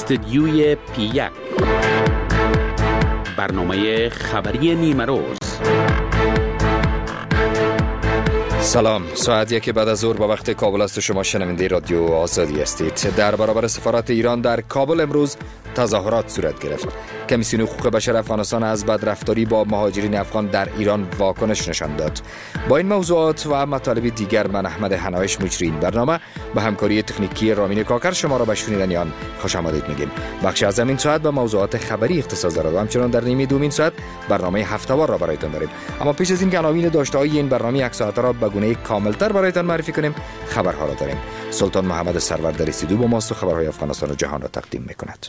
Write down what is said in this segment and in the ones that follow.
استدیوی P1 برنامه خبری نیمه روز. سلام، ساعت 1 بعد از ظهر به وقت کابل است. شما شنونده رادیو آزادی هستید. در برابر سفارت ایران در کابل امروز تظاهرات صورت گرفت. کمیسیون حقوق بشر افغانستان از بدرفتاری با مهاجرین افغان در ایران واکنش نشان داد. با این موضوعات و مطالب دیگر من احمد حنایش مجری این برنامه با همکاری تکنیکی رامین کاکر شما را به شنیدن آن خوش آمدید میگیم. بخش از این ساعت به موضوعات خبری اختصاص دارد و همچنان در نیمه دومین ساعت برنامه هفته‌وار را برایتان داریم. اما پیش از این که عناوین داشته‌های این برنامه یک ساعته را به گونه کاملتر برایتان معرفی کنیم، خبرها را داریم. سلطان محمد سرور در استودیو با ماست و خبرهای افغانستان و جهان را تقدیم می‌کند.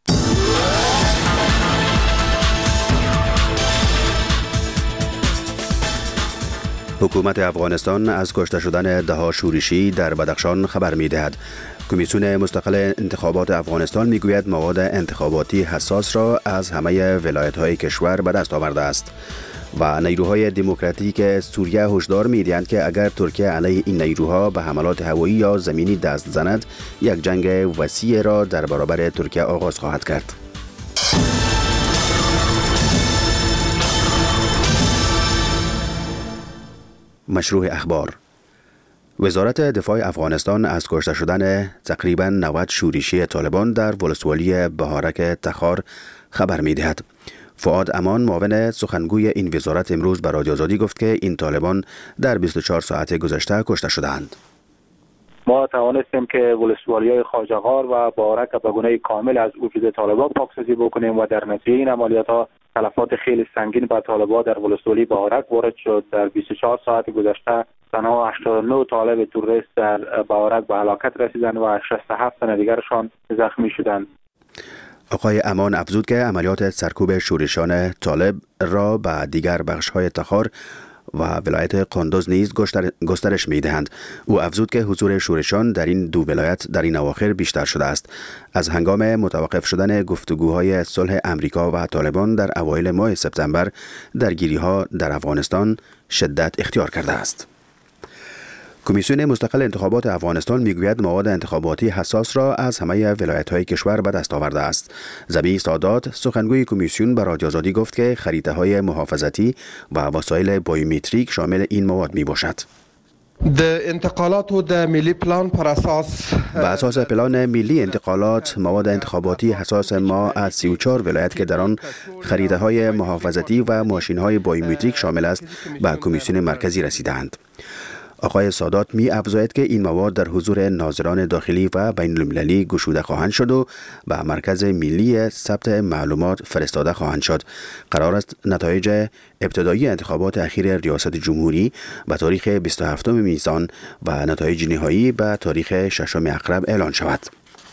حکومت افغانستان از کشته شدن ده‌ها شورشی در بدخشان خبر می‌دهد. کمیسیون مستقل انتخابات افغانستان میگوید مواد انتخاباتی حساس را از همه ولایت‌های کشور به دست آورده است و نیروهای دموکراتیک سوریه هشدار می‌دهند که اگر ترکیه علیه این نیروها به حملات هوایی یا زمینی دست زند، یک جنگ وسیع را در برابر ترکیه آغاز خواهد کرد. مشروع اخبار. وزارت دفاع افغانستان از کشته شدن تقریباً 90 شورشی طالبان در ولسوالی بهارک تخار خبر می‌دهد. فؤاد امان معاون سخنگوی این وزارت امروز به رادیو آزادی گفت که این طالبان در 24 ساعت گذشته کشته شدند. ما توانستیم که ولسوالی‌های خواجه‌غار و بهارک به گونه کامل از وجود طالبان پاکسازی بکنیم و در نتیجه این عملیات‌ها تلفات خیلی سنگین به طالبان در ولسوالی بهارک وارد شد. در 24 ساعت گذشته تنها 89 طالب تروریست در بهارک به هلاکت رسیدند و 67 تن دیگرشان زخمی شدند. آقای امان افزود که عملیات سرکوب شورشان طالب را به دیگر بخش‌های تخار و ولایت قندوز نیز گسترش می‌دهند. او افزود که حضور شورشان در این دو ولایت در این اواخر بیشتر شده است. از هنگام متوقف شدن گفتگوهای صلح امریکا و طالبان در اوایل ماه سپتامبر، درگیری‌ها در افغانستان شدت اختیار کرده است. کمیسیون مستقل انتخابات افغانستان میگوید مواد انتخاباتی حساس را از همه ولایت‌های کشور به دست آورده است. ذبیح سادات سخنگوی کمیسیون به رادیو آزادی گفت که خریطه‌های محافظتی و وسایل بایومتریک شامل این مواد میباشد. انتقالات و ملی پلان پر اساس پلان ملی انتقالات مواد انتخاباتی حساس ما از 34 ولایت که در آن خریطه‌های محافظتی و ماشین‌های بایومتریک شامل است به کمیسیون مرکزی رسیدند. آقای سادات می افزاید که این مواد در حضور ناظران داخلی و بین المللی گشوده خواهند شد و به مرکز ملی ثبت معلومات فرستاده خواهند شد. قرار است نتایج ابتدایی انتخابات اخیر ریاست جمهوری به تاریخ 27 نیسان و نتایج نهایی به تاریخ 6 اقرب اعلان شود.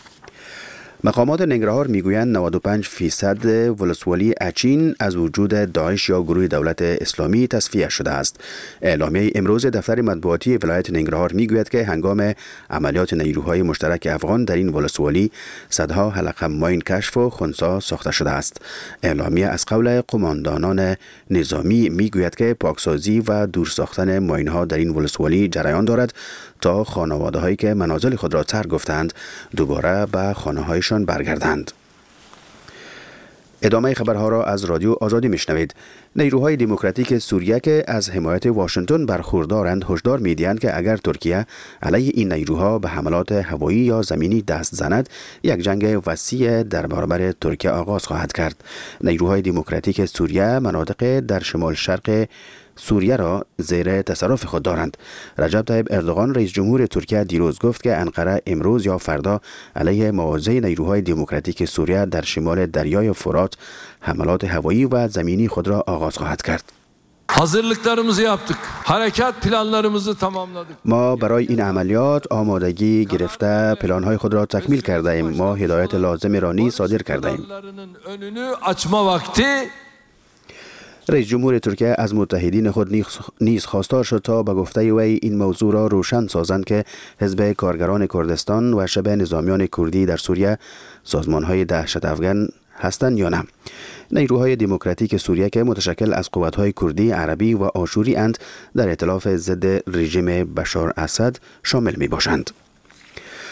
مقامات ننگرهار میگویند 95% ولسوالی اچین از وجود داعش یا گروه دولت اسلامی تصفیه شده است. اعلامیه امروز دفتر مطبوعاتی ولایت ننگرهار میگوید که هنگام عملیات نیروهای مشترک افغان در این ولسوالی صدها حلقه ماین کشف و خنثی ساخته شده است. اعلامیه از قول قماندانان نظامی میگوید که پاکسازی و دور ساختن ماین ها در این ولسوالی جریان دارد تا خانواده هایی که منازل خود را ترک گفتند دوباره به خانه هایشان برگردند. ادامه خبرها را از رادیو آزادی میشنوید. نیروهای دموکراتیک سوریه که از حمایت واشنگتن برخوردارند هشدار می‌دهند که اگر ترکیه علیه این نیروها به حملات هوایی یا زمینی دست زند، یک جنگ وسیع در برابر ترکیه آغاز خواهد کرد. نیروهای دموکراتیک سوریه مناطق در شمال شرق سوریه را زیر تصرف خود دارند. رجب طیب اردوغان رئیس جمهور ترکیه دیروز گفت که انقره امروز یا فردا علیه مواضع نیروهای دموکراتیک سوریه در شمال دریای فرات حملات هوایی و زمینی خود را آغاز خواهد کرد. Hazırlıklarımızı yaptık. Harekat planlarımızı tamamladık. ما برای این عملیات آمادگی گرفته پلان‌های خود را تکمیل کرده ایم. ما هدایت لازم را نیز صادر کرده ایم. رئیس جمهور ترکیه از متحدین خود نیز خواستار شد تا به گفته وی این موضوع را روشن سازند که حزب کارگران کردستان و شبه نظامیان کردی در سوریه سازمان‌های دهشت افغان هستند یا نه. نیروهای دموکراتیک سوریه که متشکل از قوت‌های کردی، عربی و آشوری اند در ائتلاف ضد رژیم بشار اسد شامل می باشند.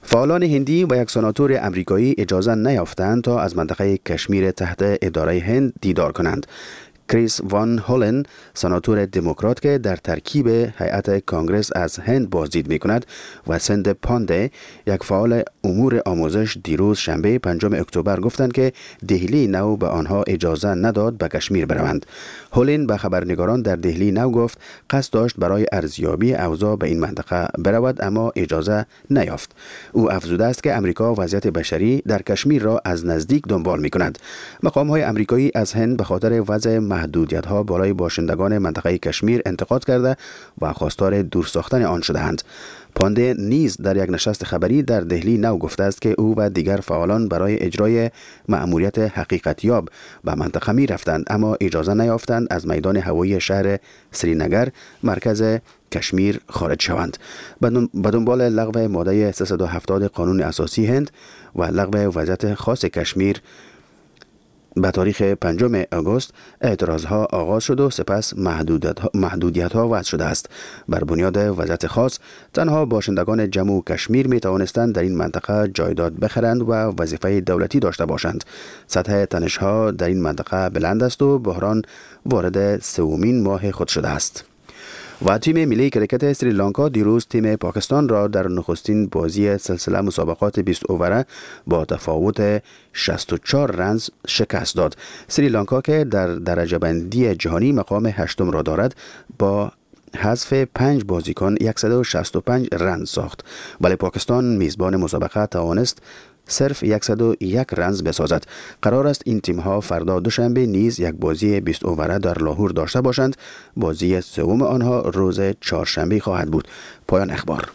فعالان هندی و یک سناتور امریکایی اجازه نیافتند تا از منطقه کشمیر تحت اداره هند دیدار کنند. کریس وان هولن، سناتور دموکرات که در ترکیب هیئت کانگرس از هند بازدید می کند، و سند پانده، یک فعال امور آموزش، دیروز شنبه 5 اکتبر گفتند که دهلی نو به آنها اجازه نداد به کشمیر بروند. هولن به خبرنگاران در دهلی نو گفت قصد داشت برای ارزیابی اوضاع به این منطقه برود اما اجازه نیافت. او افزوده است که امریکا وضعیت بشری در کشمیر را از نزدیک دنبال می کند. مقام های امریکایی از هند به خاطر وضع محدودیت‌ها برای باشندگان منطقه کشمیر انتقاد کرده و خواستار دور ساختن آن شده‌اند. پانده نیز در یک نشست خبری در دهلی نو گفته است که او و دیگر فعالان برای اجرای مأموریت حقیقتیاب به منطقه می رفتند اما اجازه نیافتند از میدان هوایی شهر سرینگر مرکز کشمیر خارج شوند. به دنبال لغو ماده 370 قانون اساسی هند و لغو وضعیت خاص کشمیر به تاریخ 5 آگوست اعتراضها آغاز شد و سپس محدودیت‌ها وضع شده است. بر بنیاد وضعیت خاص تنها باشندگان جموں و کشمیر می توانستند در این منطقه جایداد بخرند و وظیفه دولتی داشته باشند. سطح تنش‌ها در این منطقه بلند است و بحران وارد 3مین ماه خود شده است. و تیم ملی کرکت سریلانکا دیروز تیم پاکستان را در نخستین بازی سلسله مسابقات 20 اووره با تفاوت 64 رن شکست داد. سریلانکا که در درجه بندی جهانی مقام 8 را دارد با حذف 5 بازیکن 165 رن ساخت، ولی پاکستان میزبان مسابقه توانست صرف 101 رنز بسازد. قرار است این تیم ها فردا دوشنبه نیز یک بازی 20 اووره در لاهور داشته باشند. بازی سوم آنها روز چهارشنبه خواهد بود. پایان اخبار.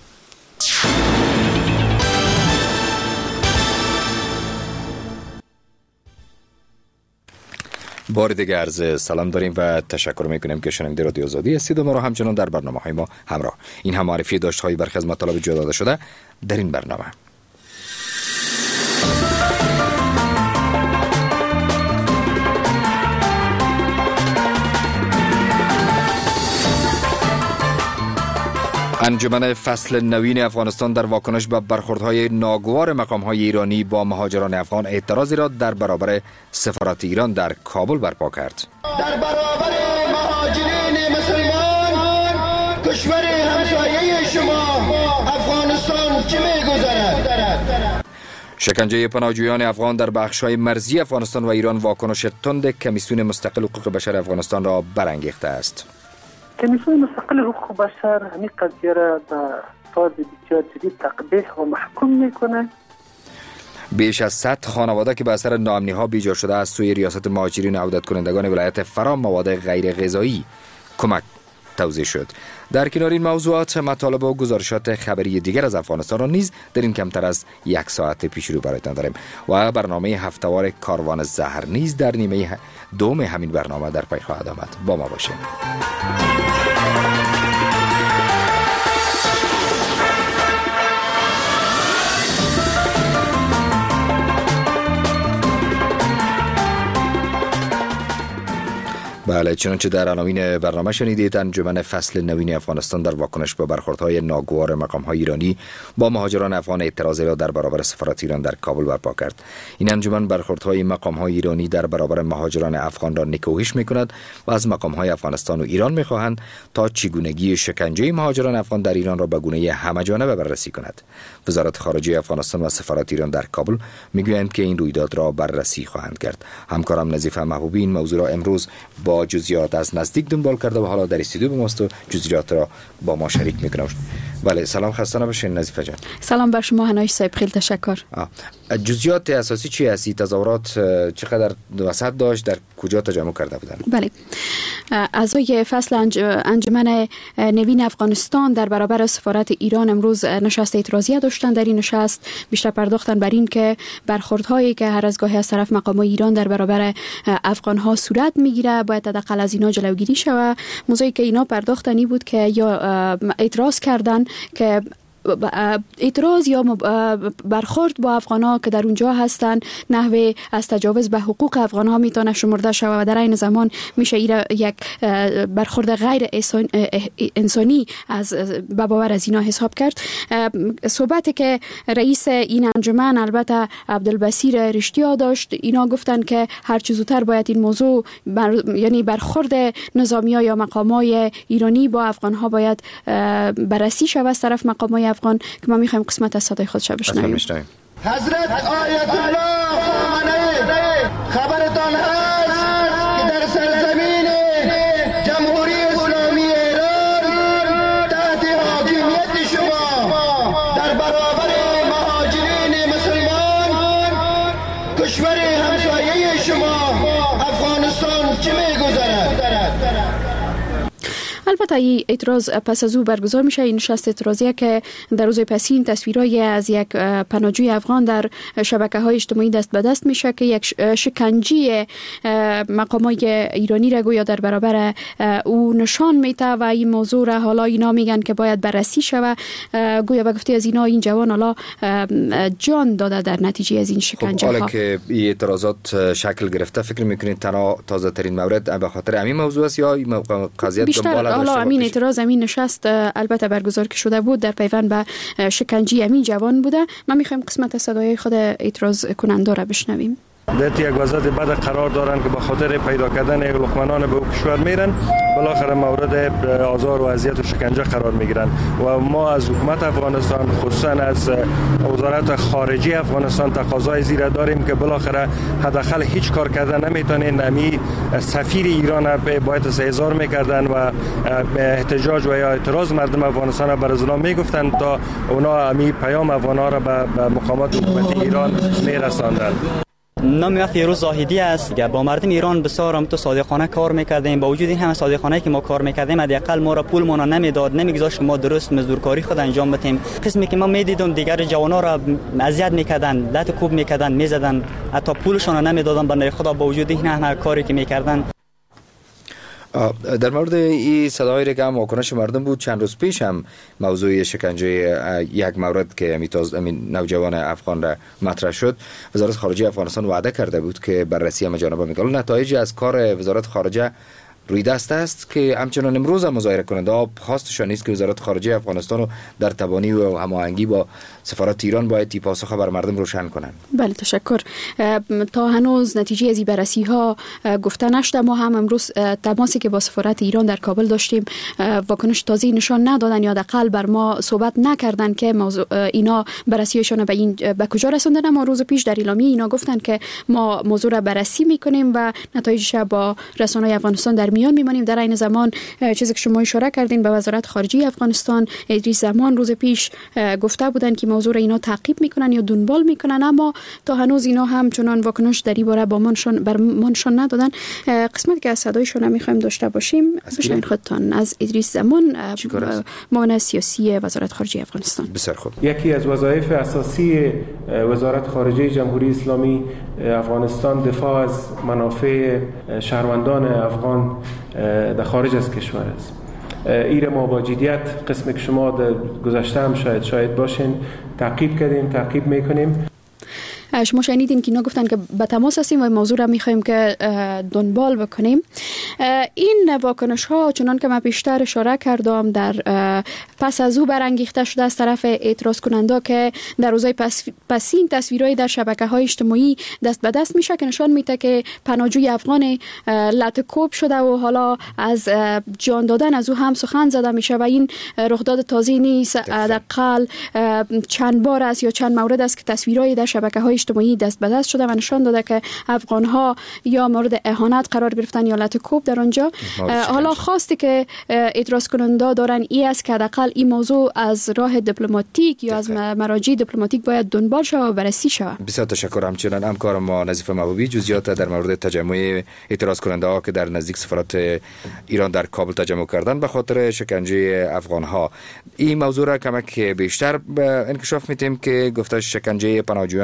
بار دیگه عرض سلام داریم و تشکر میکنیم که شنونده رادیو آزادی هستید و ما را همچنان در برنامه‌های ما همراه. این هم معرفی داشت‌های برخی از مطالب جا داده شده در این برنامه. انجمن فصل نوین افغانستان در واکنش به برخوردهای ناگوار مقام‌های ایرانی با مهاجران افغان اعتراضی را در برابر سفارت ایران در کابل برپا کرد. در برابر مهاجرین مسلمان کشور همسایه شما افغانستان چه می‌گذرد؟ شکنجه پناهجویان افغان در بخش‌های مرزی افغانستان و ایران واکنش تند کمیسیون مستقل حقوق بشر افغانستان را برانگیخته است. کمیسیون مستقل حقوق بشر همین قضیه را به طور بسیار جدی تقبیح و محکوم میکنه. بیش از 100 خانواده که به اثر ناامنی‌ها بیجار شده از سوی ریاست مهاجرین عودت کنندگان ولایت فرا مواد غیر غذایی کمک توزیع شد. در کنار این موضوعات مطالب و گزارشات خبری دیگر از افغانستان را نیز در این کمتر از 1 ساعت پیش رو برایتان داریم و برنامه هفته‌وار کاروان زهر نیز در نیمه دوم همین برنامه در پی خواهد آمد. با ما باشید. بله، چنانچه در عناوین برنامه شنیدید، انجمن فصل نوین افغانستان در واکنش به برخوردهای ناگوار مقام‌های ایرانی با مهاجران افغان اعتراضی را در برابر سفارت ایران در کابل برپا کرد. این انجمن برخوردهای مقام‌های ایرانی در برابر مهاجران افغان را نکوهش می‌کند و از مقام‌های افغانستان و ایران می‌خواهند تا چگونگی شکنجه مهاجران افغان در ایران را به گونه همه‌جانبه بررسی کند. وزارت خارجه افغانستان و سفارت ایران در کابل می‌گویند که این رویداد را بررسی خواهند کرد. همکارم نظیفه محبوبی این موضوع را امروز با جزئیات از نزدیک دنبال کرده و حالا در استودیو با ماست و جزئیات را با ما شریک میکنم. بله، سلام، خسته نباشین نظیفه جان. سلام بر شما هنای صاحب، خیلی تشکر. جزئیات اساسی چی هستی؟ تظاهرات چقدر وسعت داشت؟ در کجا تجمع کرده بودن؟ بله، اعضای فصل انجمن نوین افغانستان در برابر سفارت ایران امروز نشست اعتراضی داشتند. در این نشست بیشتر پرداختن بر این که برخوردهایی که هر از گاهی از طرف مقامات ایران در برابر افغان‌ها صورت میگیره باید حداقل از اینا جلوگیری شود. موضوعی که اینا پرداختنی بود که یا اعتراض کردن که اعتراض یا برخورد با افغان‌ها که در اونجا هستند نحوه از تجاوز به حقوق افغان‌ها میتونه شمرده شود و در این زمان میشه یک برخورد غیر انسانی از به باور از اینا حساب کرد. صحبتی که رئیس این انجمن البته عبدالبصیر رشتیا داشت، اینا گفتن که هر چه زودتر باید این موضوع یعنی برخورد نظامی‌ها یا مقام‌های ایرانی با افغان‌ها باید بررسی شود از طرف مقام‌های افغان که ما می‌خوایم قسمت از صدای خودش بشنویم. حضرت آیت الله خامنه‌ای خبرتان هست که در سرزمین جمهوری اسلامی ایران تحت حاکمیت شما در برابر مهاجرین مسلمان کشور همسایه شما افغانستان چه می‌گذرد؟ البته این اعتراض پس از او برگزار میشه. این نشست اعتراضیه که در روز پسین تصویرای از یک پناهجوی افغان در شبکه‌های اجتماعی دست به دست میشه که یک شکنجه مقامات ایرانی را گویا در برابر او نشان میده و این موضوع را حالا اینا میگن که باید بررسی شود. گویا به گفته از اینا این جوان حالا جان داده در نتیجه از این شکنجه ها. حالا که این اعتراضات شکل گرفته، فکر میکنید تنها تازه ترین مورد به خاطر همین موضوع است یا این قضیه دنبال حالا امین اعتراض امین نشست البته برگزار که شده بود در پیوند به شکنجه امین جوان بوده. ما میخوایم قسمت از صدای خود اعتراض کننده را بشنویم. در یک وضعیت بد قرار دارن که به خاطر پیدا کردن لقمانان به کشور میرن، بالاخره مورد آزار و اذیت و شکنجه قرار میگیرن و ما از حکومت افغانستان خصوصا از وزارت خارجه افغانستان تقاضای زیر داریم که بالاخره حداقل هیچ کار کردن نمیتونن. امی سفیر ایران باید احضار میکردن و احتجاج و یا اعتراض مردم افغانستان بر از اونا میگفتن تا اونا امی پیام افغانا را به مقامات حکومت ایران میرساندن. نام فیروز زاهدی است. با مردم ایران بسیار هم تو صادقانه کار میکردیم. با وجود این همه صادقانه که ما کار میکردیم حداقل ما را پول ما نمیداد، نمیگذاشت که ما درست مزدورکاری خود انجام بدیم. قسمی که ما میدیدیم دیگر جوانا را اذیت میکردن، لط کوب میکردن، میزدن، حتی پولشون نمیدادن برای خدا. با وجود این همه کاری که میکردن. در مورد این صداهایی که هم واکنش مردم بود، چند روز پیش هم موضوع شکنجه یک مورد که همین نوجوان افغان را مطرح شد، وزارت خارجه افغانستان وعده کرده بود که بررسی همه جانبه میکنه. نتایجی از کار وزارت خارجه روی دست است که همچنان امروز هم مظاهره کننده خواستشان نیست که وزارت خارجه افغانستان رو در تبانی و هماهنگی با سفارت ایران باید پاسخ بر مردم روشن کنند. بله تشکر. تا هنوز نتیجه از این بررسی ها گفته نشده. ما هم امروز تماسی که با سفارت ایران در کابل داشتیم واکنش تازه نشان ندادن یا حداقل بر ما صحبت نکردن که اینا بررسیشون به کجا رسوندن. ما روز پیش در اعلامیه اینا گفتن که ما موضوع را بررسی میکنیم و نتایجش با رسانه‌های افغانستان در میان میمانیم. در این زمان چیزی که شما اشاره کردین به وزارت خارجه افغانستان ادریس زمان روز پیش گفته بودن که موضوع اینا تعقیب میکنن یا دنبال میکنن، اما تا هنوز اینا هم چنان واکنش در این باره بر منشان ندادن. قسمتی که از صدایشون میخوایم داشته باشیم بشنوید خودتان از ادریس زمان، معاون سیاسی وزارت خارجه افغانستان. بسیار خوب. یکی از وظایف اساسی وزارت خارجه جمهوری اسلامی افغانستان دفاع از منافع شهروندان افغان در خارج از کشور است. ایر ما با جدیت قسمی که شما در گذشته هم شاید باشین تعقیب کردیم، تعقیب میکنیم. شما شنیدین که اینا گفتن که به تماس هستیم و موضوع را میخوایم که دنبال بکنیم. این واکنش ها چنان که من بیشتر اشاره کردم در پس از او برانگیخته شده از طرف اعتراض کننده که در روزهای پسین تصویرهای در شبکه‌های اجتماعی دست به دست میشه که نشان میده که پناهجوی افغان لط کوب شده و حالا از جان دادن از او هم سخن زده میشه و این رخداد تازه نیست. حداقل چند بار است یا چند مورد است که تصویرهای در شبکه‌های اجتماعی دست به دست شده و نشان داده که افغان‌ها یا مورد اهانت قرار گرفتن یا لط کوب در آنجا. حالا خواستی که اعتراض کننده دارن این است که حداقل این موضوع از راه دیپلماتیک یا از مراجع دیپلماتیک باید دنبال شود و بررسی شود. بسیار تشکر. همچنان همکار ما نظیف محبوبی جزئیات در مورد تجمع اعتراض کننده ها که در نزدیک سفارت ایران در کابل تجمع کردن به خاطر شکنجه افغان ها، این موضوع را کمک بیشتر به انکشاف میدیم که گفتش شکنجه پناهجویان افغان در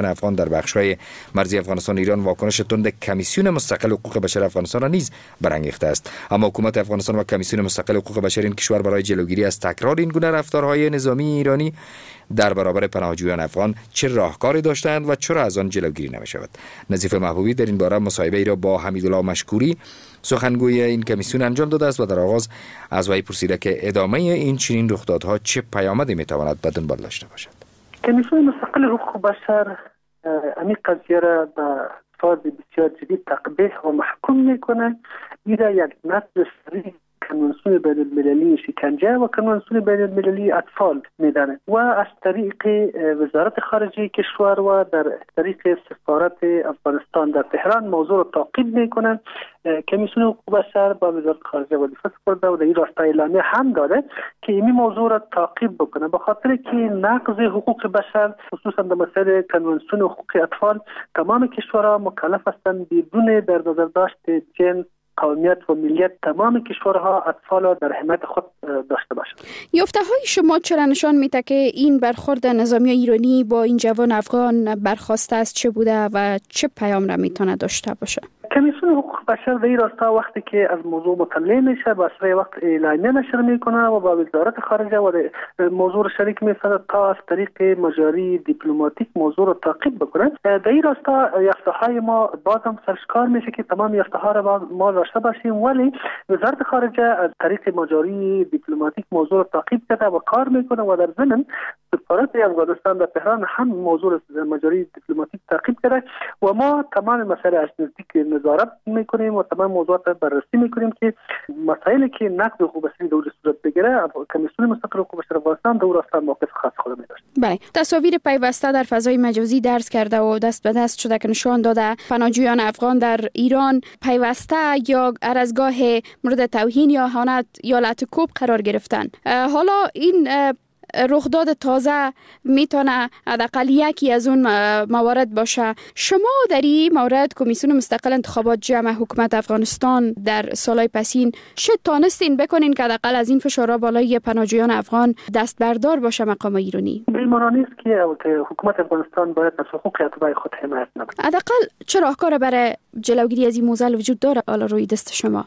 در بخش‌های مرزی افغانستان و ایران واکنش تند کمیسیون مستقل حقوق بشر افغانستان را نیز برانگیخته است. اما حکومت افغانستان و کمیسیون مستقل حقوق بشر این کشور برای جلوگیری از تکرار این گونه رفتارهای نظامی ایرانی در برابر پناهجویان افغان چه راهکاری داشتند و چرا از آن جلوگیری نمی‌شود؟ نظیف محبوبی در این باره مصاحبه ای را با حمیدالله مشکوری سخنگوی این کمیسیون انجام داده است و در آغاز از وی پرسیده که ادامه این چنین رخدادها چه پیامدی می‌تواند به دنبال داشته باشد. کمیسیون مستقل حقوق بشر این قضیه را به فاز بسیار جدی تقبیح و محکوم میکنه. این را یک نقض صریح کنوانسیون بین المللی شکنجه و کنوانسیون بین المللی اطفال میدانه و از طریق وزارت خارجه کشور و در طریق سفارت افغانستان در تهران موضوع را تعقیب میکنن. کمیسیون حقوق بشر با وزارت خارجه وظیفه سپرده و در این راستا اعلامیه هم داده که این موضوع را تعقیب بکنه، به خاطر که نقض حقوق بشر خصوصا در مسائل کنوانسیون حقوق اطفال تمام کشورها مکلف هستند بدون در نظر داشت جنس، قومیت و ملیت تمام کشورها اطفال را در حمایت خود داشته باشند. یافته های شما چرا نشان میده که این برخورد نظامی ایرانی با این جوان افغان برخواسته است چه بوده و چه پیام را میتونه داشته باشه؟ کمیسیون حقوق بشر در این راستا وقتی که از موضوع مطلع میشه با اسرای وقت اعلامیه نشر میکنه و با وزارت خارجه و موضوع را شریک میشه تا از طریق مجاری دیپلماتیک موضوع را تعقیب بکنه. در این راستا یافته های ما بازم سرشکار میشه که تمام یافته ها را ما داشته باشیم، ولی وزارت خارجه از طریق مجاری دیپلماتیک موضوع را تعقیب کرده و کار میکنه و در ضمن سفارت افغانستان در تهران هم موضوع مجاری دیپلماتیک تعقیب کرده و ما تمام مسائل از نزدیک نظارت میکنیم و تمام موضوعات بررسی میکنیم که مسائلی که نقض حقوق بشر در صورت بگیره کمیسیون مستقل حقوق بشر افغانستان در راستا موقف خاص خود می‌داشت. بله، تصاویر پیوسته در فضای مجازی درز کرده و دست به دست شده که نشان داده پناهجویان افغان در ایران پیوسته یا ارزگاه مورد توهین یا اهانت یا لطکوب قرار گرفتن. حالا این رخداد تازه میتونه حداقل یکی از اون موارد باشه. شما در این مورد کمیسیون مستقل انتخابات جمع حکومت افغانستان در سالهای پسین چه تانستین بکنین که حداقل از این فشارها بالای پناهجویان افغان دست بردار باشه مقام ایرانی؟ بی‌معنی است که حکومت افغانستان باید از حقوق اتباع خود حمایت نکنه. حداقل چه راهکار برای جلوگیری از این موضوع وجود داره حالا روی دست شما؟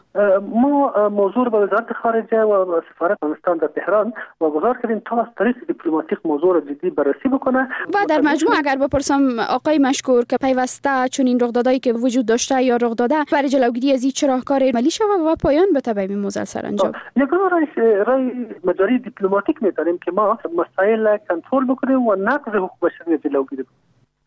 ما موضوع با وزارت خارجه و سفارت افغانستان در تهران واگذار کردیم تا از طریق دیپلماتیک موضوع را جدی بررسی بکنه. و در مجموع اگر بپرسم آقای مشکور که پیوسته چون این رخدادایی که وجود داشته یا رخ داده برای جلوگیری از این چه راهکار عملی شود و پایان بده به این موضوع سرانجام؟ یگانه راه مجاری دیپلماتیک می‌دانیم که ما مسائل کنترل بکنیم و نقض حقوق بشر را جلوگیری کنیم.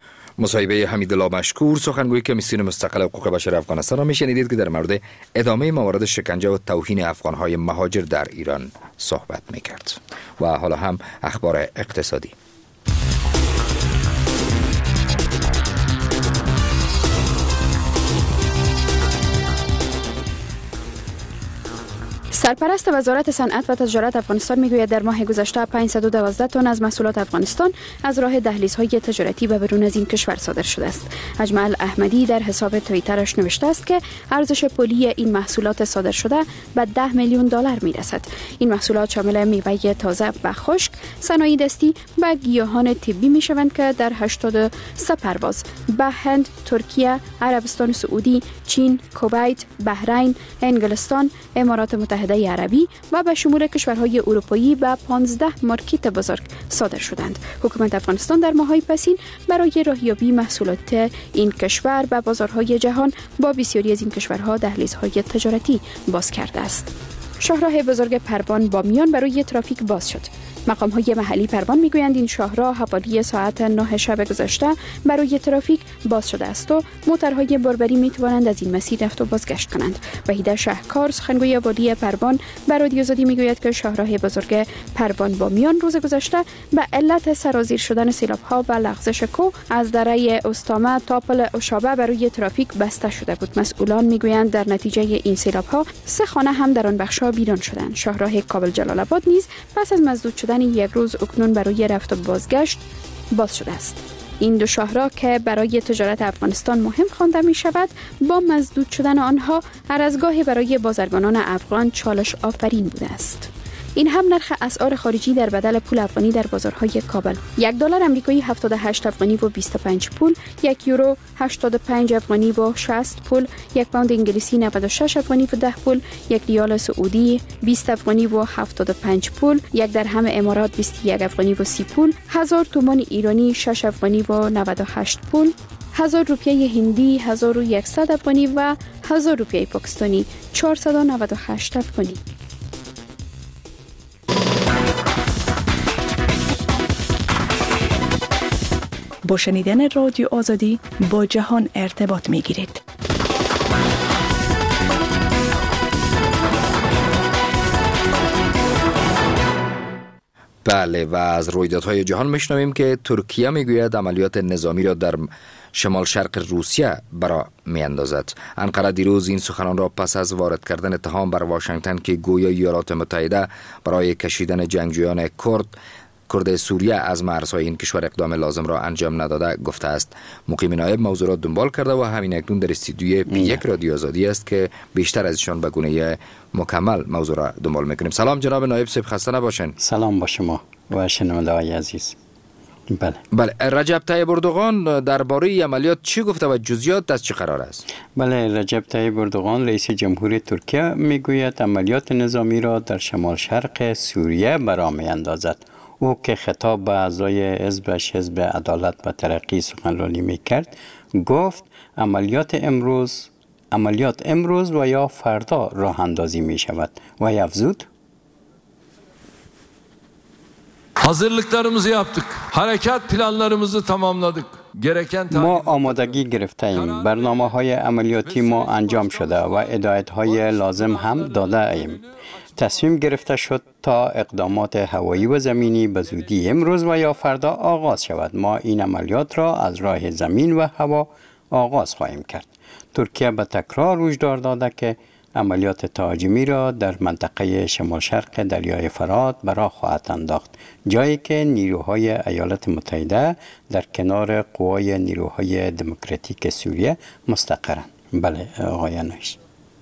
مصاحبه حمیدالله مشکور سخنگوی کمیسیون مستقل حقوق بشر افغانستان را میشنیدید که در مورد ادامه موارد شکنجه و توهین افغان‌های مهاجر در ایران صحبت می‌کرد. و حالا هم اخبار اقتصادی. سرپرست وزارت صنعت و تجارت افغانستان میگوید در ماه گذشته 512 تن از محصولات افغانستان از راه دهلیزهای تجارتی و بیرون از این کشور صادر شده است. اجمل احمدی در حساب توییترش نوشته است که ارزش پولی این محصولات صادر شده به 10 میلیون دلار میرسد. این محصولات شامل میوه تازه و خشک، صنایع دستی و گیاهان طبی میشوند که در 83 پرواز به هند، ترکیه، عربستان سعودی، چین، کویت، بحرین، انگلستان، امارات متحده عربی و به شمول کشورهای اروپایی به 15 مارکت بزرگ صادر شدند. حکومت افغانستان در ماه‌های پسین برای راهیابی محصولات این کشور به بازارهای جهان با بسیاری از این کشورها دهلیزهای تجارتی باز کرده است. شاهراه بزرگ پروان بامیان برای ترافیک باز شد. مقام‌های محلی پروان میگویند این شاهراه حوالی ساعت 9 شب گذشته برای ترافیک باز شده است و موتورهای باربری میتوانند از این مسیر رفت و بازگشت کنند. وحیده شهکار سخنگوی والی پروان به رادیو آزادی میگوید که شاهراه بزرگ پروان بامیان روز گذشته به علت سرازیر شدن سیلاب‌ها و لغزش کوه از دره استامه تا پل اوشابه برای ترافیک بسته شده بود. مسئولان میگویند در نتیجه این سیلاب‌ها 3 خانه هم در آن بخش‌ها ویران شدند. شاهراه کابل جلال آباد نیز پس از مسدود شدن یک روز اکنون برای رفت و بازگشت باز شده است. این دو شاهراه که برای تجارت افغانستان مهم خوانده می شود با مسدود شدن آنها ارزگاهی برای بازرگانان افغان چالش آفرین بوده است. این هم نرخ اسعار خارجی در بدل پول افغانی در بازارهای کابل. یک دلار آمریکایی 78 افغانی و 25 پول، یک یورو 85 افغانی و 60 پول، یک پوند انگلیسی 96 افغانی و 10 پول، یک ریال سعودی 20 افغانی و 75 پول، یک درهم امارات 21 افغانی و 30 پول، 1000 تومان ایرانی 6 افغانی و 98 پول، 1000 روپیه هندی 1100 افغانی و 1000 روپیه پاکستانی 498 افغانی. با شنیدن رادیو آزادی با جهان ارتباط می گیرید. بله و از رویدادهای جهان میشنویم که ترکیه میگوید عملیات نظامی را در شمال شرق روسیه برا می اندازد. انقره دیروز این سخنان را پس از وارد کردن اتهام بر واشنگتن که گویا ایالات متحده برای کشیدن جنگجویان کرد سوریه از مرزهای این کشور اقدام لازم را انجام نداده گفته است. مقیم نایب موضوع را دنبال کرده و همین اکنون در استودیوی یک رادیو آزادی است که بیشتر از ایشان به گونه مکمل موضوع را دنبال میکنیم. سلام جناب نایب صاحب، خسته نباشین. سلام با شما و شنونده‌های عزیز. بله رجب طیب اردوغان درباره عملیات چی گفته و جزئیات از چه قرار است؟ بله، رجب طیب اردوغان رئیس جمهوری ترکیه میگوید عملیات نظامی را در شمال شرق سوریه برا میاندازد. او که خطاب به اعضای حزبش حزب عدالت و ترقی سخنرانی میکرد گفت عملیات امروز و یا فردا راه اندازی می شود و افزود Hazırlıklarımızı yaptık. Harekat planlarımızı tamamladık. ما آمادگی گرفته ایم. برنامه های عملیاتی ما انجام شده و هدایت های لازم هم داده ایم. تصمیم گرفته شد تا اقدامات هوایی و زمینی به زودی امروز و یا فردا آغاز شود. ما این عملیات را از راه زمین و هوا آغاز خواهیم کرد. ترکیه به تکرار هشدار داده که عملیات تهاجمی را در منطقه شمال شرق دریای فرات برا خواهد انداخت، جایی که نیروهای ایالات متحده در کنار قوای نیروهای دموکراتیک سوریه مستقرند. بله آقای نوش.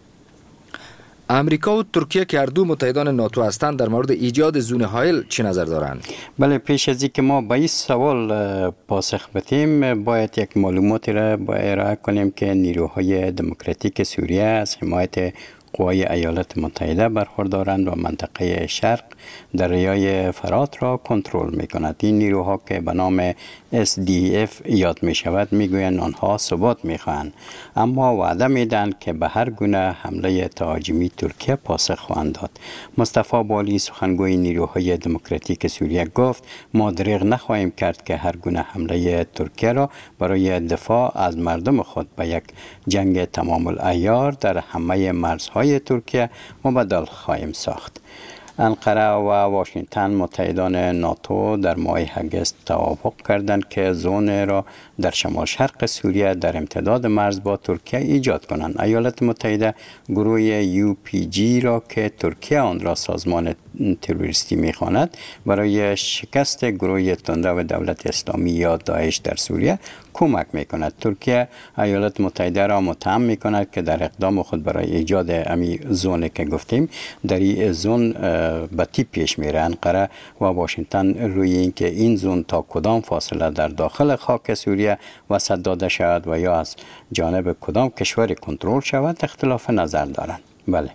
امریکا و ترکیه که هر دو متحدان ناتو هستند در مورد ایجاد زون حایل چی نظر دارند؟ بله، پیش از اینکه ما به این سوال پاسخ بدیم باید یک معلوماتی را ارائه کنیم که نیروهای دموکراتیک سوریه از حمایت قوای ایالات متحده برخوردارند و منطقه شرق دریای فرات را کنترل می کند. این نیروها که به نام SDF یاد می شود می گویند آنها ثبات می خواهند، اما وعده می دهند که به هر گونه حمله تهاجمی ترکیه پاسخ خواهند داد. مصطفی بالی سخنگوی نیروهای دموکراتیک سوریه گفت ما دریغ نخواهیم کرد که هر گونه حمله ترکیه را برای دفاع از مردم خود به یک جنگ تمام العیار در همه مرزهای ترکیه مبدل خواهیم ساخت. انقره و واشنگتن متحدان ناتو در ماه اگست توافق کردند که زون را در شمال شرق سوریه در امتداد مرز با ترکیه ایجاد کنند. ایالات متحده گروه UPG را که ترکیه آن را سازمان تروریستی می‌خواند برای شکست گروه تندرو و دولت اسلامی یا داعش در سوریه کمک می‌کند. ترکیه ایالات متحده را متهم می‌کند که در اقدام خود برای ایجاد امی زون که گفتیم در این زون بتی پیش میره. انقره و واشنگتن روی اینکه این زون تا کدام فاصله در داخل خاک سوریه وسط داده شود و یا از جانب کدام کشور کنترل شود اختلاف نظر دارند. بله.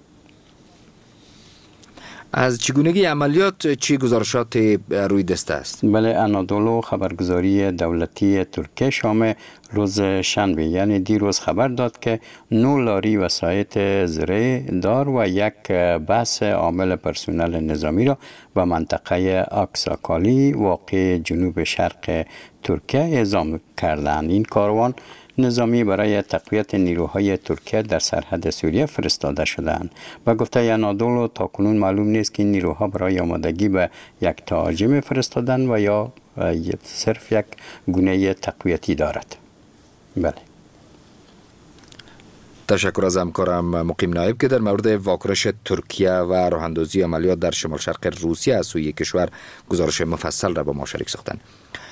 از چگونگی عملیات چی گزارشات روی دست است؟ بله، انادولو خبرگزاری دولتی ترکیه شام روز شنبه یعنی دیروز خبر داد که 9 لاری وسایط زرعی دار و یک بس عامل پرسنل نظامی را به منطقه آکساکالی واقع جنوب شرق ترکیه اعزام کردند. این کاروان نظامی برای تقویت نیروهای ترکیه در سرحد سوریه فرستاده شدند. و گفته انادولو تاکنون معلوم نیست که این نیروها برای آمادگی به یک تهاجم فرستادن و یا صرف یک گونه تقویتی دارد. بله. تشکر از همکارم مقیم نایب که در مورد واکنش ترکیه و راه اندازی عملیات در شمال شرق روسیه از سوی کشور گزارش مفصل را با ما شریک ساختند.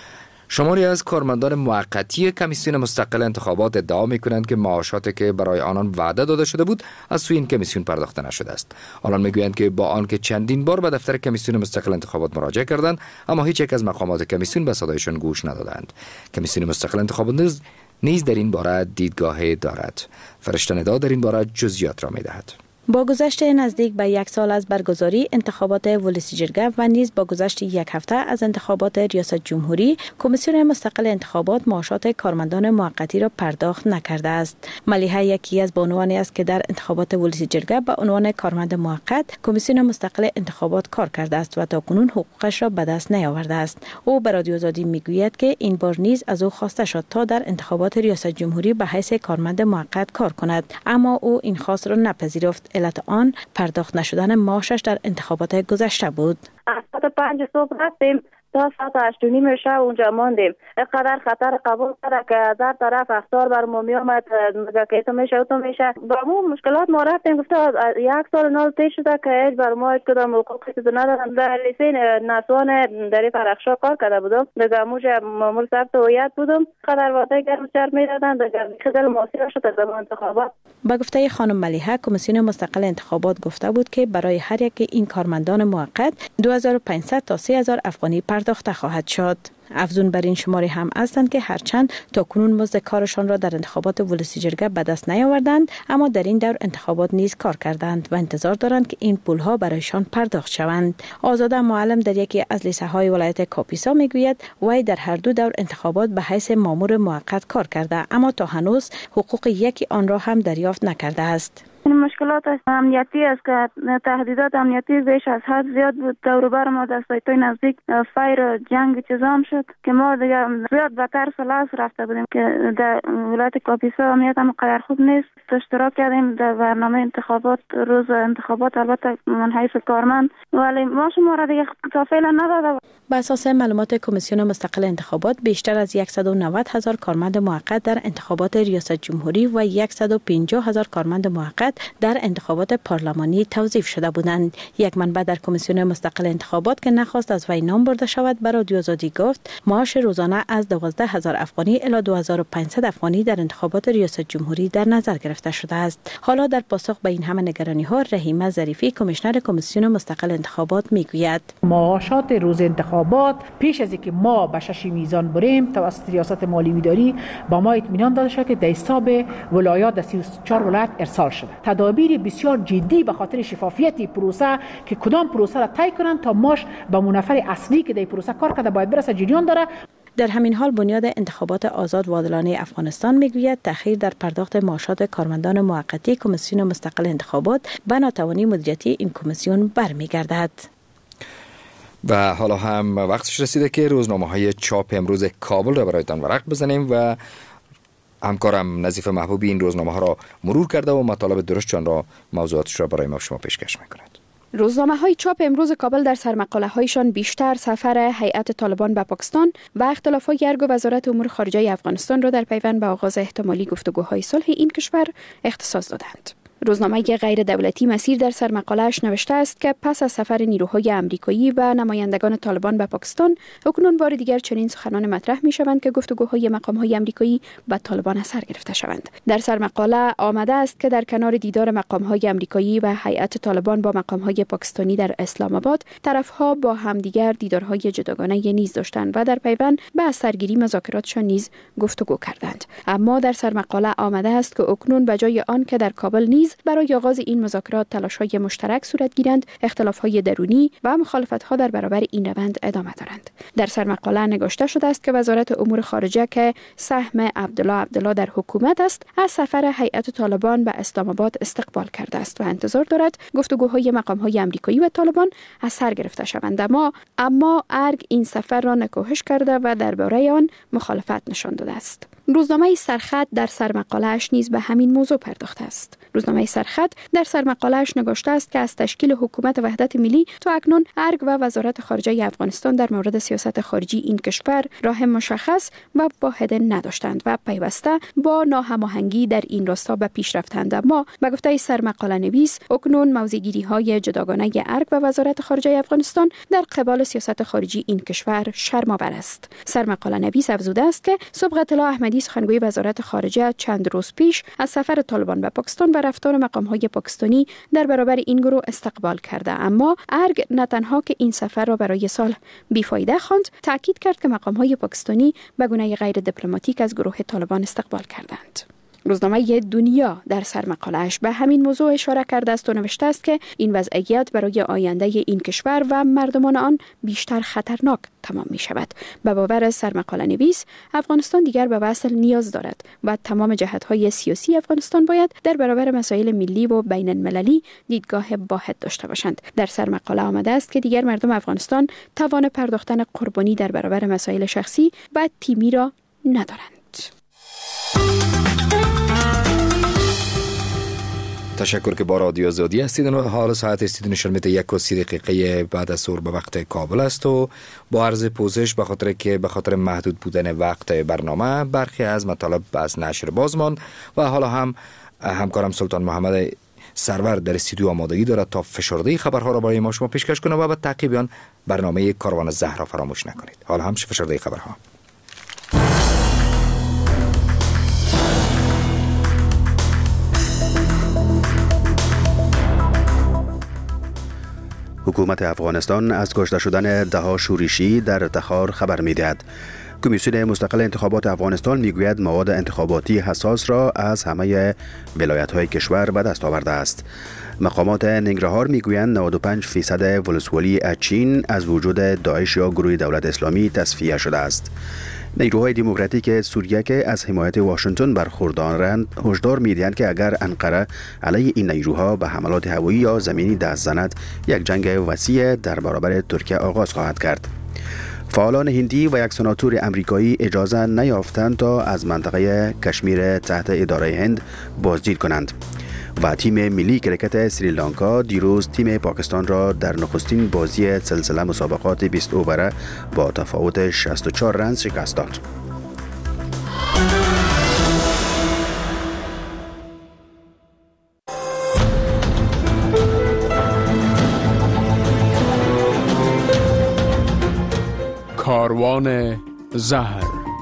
شماری از کارمندان موقتی کمیسیون مستقل انتخابات ادعا می‌کنند که معاشاتی که برای آنان وعده داده شده بود از سوی این کمیسیون پرداخته نشده است. آنان میگویند که با آنکه چندین بار به دفتر کمیسیون مستقل انتخابات مراجعه کردند، اما هیچ یک از مقامات کمیسیون به صدایشان گوش ندادند. کمیسیون مستقل انتخابات نیز در این باره دیدگاه دارد. فرشته ندا در این باره جزئیات را می‌دهد. با گذشت نزدیک به 1 سال از برگزاری انتخابات ولسی جرگه و نیز با گذشت 1 هفته از انتخابات ریاست جمهوری، کمیسیون مستقل انتخابات معاشات کارمندان موقتی را پرداخت نکرده است. ملیحه یکی از بانوانی است که در انتخابات ولسی جرگه به عنوان کارمند موقت کمیسیون مستقل انتخابات کار کرده است و تاکنون حقوقش را به دست نیاورده است. او به رادیو آزادی میگوید که این بار نیز از او خواسته شد تا در انتخابات ریاست جمهوری به حیث کارمند موقت کار کند، اما او این خواست را نپذیرفت. علت آن پرداخت نشدن معاشش در انتخابات گذشته بود. از ساعت 5 صبح رفتیم تا ساعت 8:30 شب اونجا ماندیم. اینقدر خطر قبول کرده که در طرف افسار بر ما می آمد که تو میشه تو میشه. با مو مشکلات ما رفتیم، گفته 1 سال نال طی شده که هیچ بر ما هیچ کدام حقوقی که ندارن. در لیسین نسوان در فرخشا کار کرده بودم، دیگه موجه مامور ثبت هویت بودم. قدر واسه گرم چر میدادن دیگه خیلی ماسیر شد در انتخابات. با گفته خانم ملیحه، کمیسیون مستقل انتخابات گفته بود که برای هر یک این کارمندان موقت 2500 تا 3000 افغانی پرداخته خواهد شد. افزون بر این شماری هم هستند که هرچند تاکنون مزد کارشان را در انتخابات ولسی جرگه به دست نیاوردند، اما در این دور انتخابات نیز کار کردند و انتظار دارند که این پولها برایشان پرداخت شوند. آزاده معلم در یکی از لیسه های ولایت کاپیسا میگوید وی در هر دو دور انتخابات به حیث مامور موقت کار کرده، اما تا هنوز حقوق یکی آن را هم دریافت نکرده است. این مشکلات امنیتی است که تهدیدات امنیتی بیش از حد زیاد بود. دور بر ما در سایت‌های نزدیک فایر جنگ چیزام شد که ما دیگه زیاد به طرف لاس رفته بودیم که در ولایت کاپیسا امنیت هم قدر خوب نیست. اشتراک کردیم در برنامه انتخابات، روز انتخابات البته من حیث کارمند، ولی ما شما را دیگه فعلا نداده. بر اساس معلومات کمیسیون مستقل انتخابات، بیشتر از 190,000 کارمند موقت در انتخابات ریاست جمهوری و 150,000 کارمند موقت در انتخابات پارلمانی توظیف شده بودند. یک منبع در کمیسیون مستقل انتخابات که نخواست از وی نام برده شود به رادیو آزادی گفت معاش روزانه از 12,000 افغانی الی 2500 افغانی در انتخابات ریاست جمهوری در نظر گرفته شده است. حالا در پاسخ به این همه نگرانی ها، رحیمه ظریفی کمیشنر کمیسیون مستقل انتخابات میگوید معاشات روز انتخابات پیش از اینکه ما به 6 میزان بریم توسط ریاست مالی و اداری با ما اطمینان داده شد که در حساب ولایات در 34 ولایت ارسال شده. تدابیر بسیار جدی به خاطر شفافیت پروسه که کدام پروسه را طی کنند تا ماش به منفر اصلی که در پروسه کار کرده باید برسه جریان داره. در همین حال بنیاد انتخابات آزاد و عادلانه افغانستان میگوید تأخیر در پرداخت معاشات کارمندان موقتی کمیسیون مستقل انتخابات به ناتوانی مدیریتی این کمیسیون برمیگردد. و حالا هم وقتش رسیده که روزنامه‌های چاپ امروز کابل را برایتان ورق بزنیم و همکارم نظیف محبوبی این روزنامه ها را مرور کرده و مطالب درستشان را موضوعاتش را برای ما شما پیشکش می‌کند. روزنامه‌های چاپ امروز کابل در سرمقاله هایشان بیشتر سفر هیئت طالبان به پاکستان و اختلافات ارگ وزارت امور خارجه افغانستان را در پیوند به آغاز احتمالی گفتگوهای صلح این کشور اختصاص دادند. روزنامه غیر دولتی مسیر در سرمقاله‌اش نوشته است که پس از سفر نیروهای آمریکایی و نمایندگان طالبان به پاکستان، اکنون بار دیگر چنین سخنان مطرح می‌شوند که گفتگوهای مقام‌های آمریکایی با طالبان اثر گرفته شوند. در سرمقاله آمده است که در کنار دیدار مقام‌های آمریکایی و هیئت طالبان با مقام‌های پاکستانی در اسلام آباد، طرف‌ها با همدیگر دیدارهای جداگانه نیز داشتند و در پیوند به از سرگیری مذاکراتشان نیز گفتگو کردند. اما در سرمقاله آمده است که اکنون به جای آن که در کابل نیز برای آغاز این مذاکرات تلاش‌های مشترک صورت گیرند، اختلاف‌های درونی و مخالفت‌ها در برابر این روند ادامه دارند. در سرمقاله نگاشته شده است که وزارت امور خارجه که سهم عبدالله در حکومت است، از سفر هیئت طالبان به اسلام آباد استقبال کرده است و انتظار دارد گفتگوهای مقام‌های آمریکایی و طالبان از سر گرفته شوند. اما ارگ این سفر را نکوهش کرده و درباره آن مخالفت نشان داده است. روزنامه سرخط در سرمقاله‌اش نیز به همین موضوع پرداخته است. روزنامه سرخط در سرمقاله‌اش نگاشته است که از تشکیل حکومت وحدت ملی تا اکنون ارگ و وزارت خارجه افغانستان در مورد سیاست خارجی این کشور راه مشخص و واحد نداشتند و پیوسته با ناهماهنگی در این راستا به پیش رفتند. اما به گفته سرمقاله نویس اکنون موضع‌گیری‌های جداگانه ارگ و وزارت خارجه افغانستان در قبال سیاست خارجی این کشور شرم‌آور است. سرمقاله نویس افزوده است که صبح اطلاع احمدی سخنگوی وزارت خارجه چند روز پیش از سفر طالبان به پاکستان و رفتار مقام‌های پاکستانی در برابر این گروه استقبال کرده، اما ارگ نه تنها که این سفر را برای صلح بیفایده خواند، تاکید کرد که مقام‌های پاکستانی به گونه غیر دیپلماتیک از گروه طالبان استقبال کردند. روزنامه دنیا در سرمقاله‌اش به همین موضوع اشاره کرده است و نوشته است که این وضعیت برای آینده این کشور و مردمان آن بیشتر خطرناک تمام می شود. به باور سرمقاله نویس افغانستان دیگر به وصل نیاز دارد و تمام جهت‌های سیاسی افغانستان باید در برابر مسائل ملی و بین المللی دیدگاه واحد داشته باشند. در سرمقاله آمده است که دیگر مردم افغانستان توان پرداختن قربانی در برابر مسائل شخصی و تیمی را ندارند. تشکر که با رادیو آزادی هستید. حال ساعت استیدیو نشان میده 1:30 بعد از ظهر به وقت کابل است و با عرض پوزش به خاطر محدود بودن وقت برنامه برخی از مطالب از نشر بازمان و حالا هم همکارم سلطان محمد سرور در استودیو آمادگی دارد تا فشرده خبرها را برای ما شما پیشکش کنه و به تعقیب آن برنامه کاروان زهر را فراموش نکنید. حالا هم فشرده خبرها. حکومت افغانستان از کشته شدن ده‌ها شورشی در تخار خبر می‌دهد. کمیسیون مستقل انتخابات افغانستان میگوید مواد انتخاباتی حساس را از همه ولایت‌های کشور به دست آورده است. مقامات ننگرهار میگویند 95% ولسوالی اچین از وجود داعش یا گروه دولت اسلامی تصفیه شده است. نیروهای دموکراتیک سوریه که از حمایت واشنگتن برخوردارند هشدار می‌دهند که اگر انقره علیه این نیروها به حملات هوایی یا زمینی دست زند یک جنگ وسیع در برابر ترکیه آغاز خواهد کرد. فعالان هندی و یک سناتور امریکایی اجازه نیافتند تا از منطقه کشمیر تحت اداره هند بازدید کنند. و تیم ملی کرکت سریلانکا دیروز تیم پاکستان را در نخستین بازی سلسله مسابقات 20 اووره با تفاوت 64 رن شکست داد. کاروان زهر.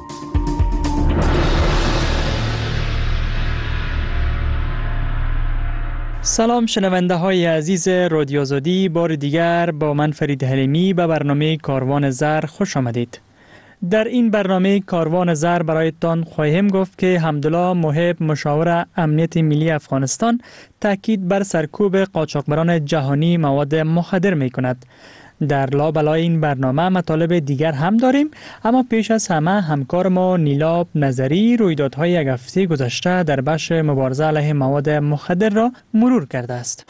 سلام شنونده های عزیز رادیو آزادی، بار دیگر با من فرید حلیمی به برنامه کاروان زهر خوش آمدید. در این برنامه کاروان زهر برایتان خواهیم گفت که حمدالله محب مشاور امنیت ملی افغانستان تاکید بر سرکوب قاچاقبران جهانی مواد مخدر می کند. در لابلای این برنامه مطالب دیگر هم داریم، اما پیش از همه همکار ما نیلاب نظری رویدادهای یک هفته گذشته در بخش مبارزه علیه مواد مخدر را مرور کرده است.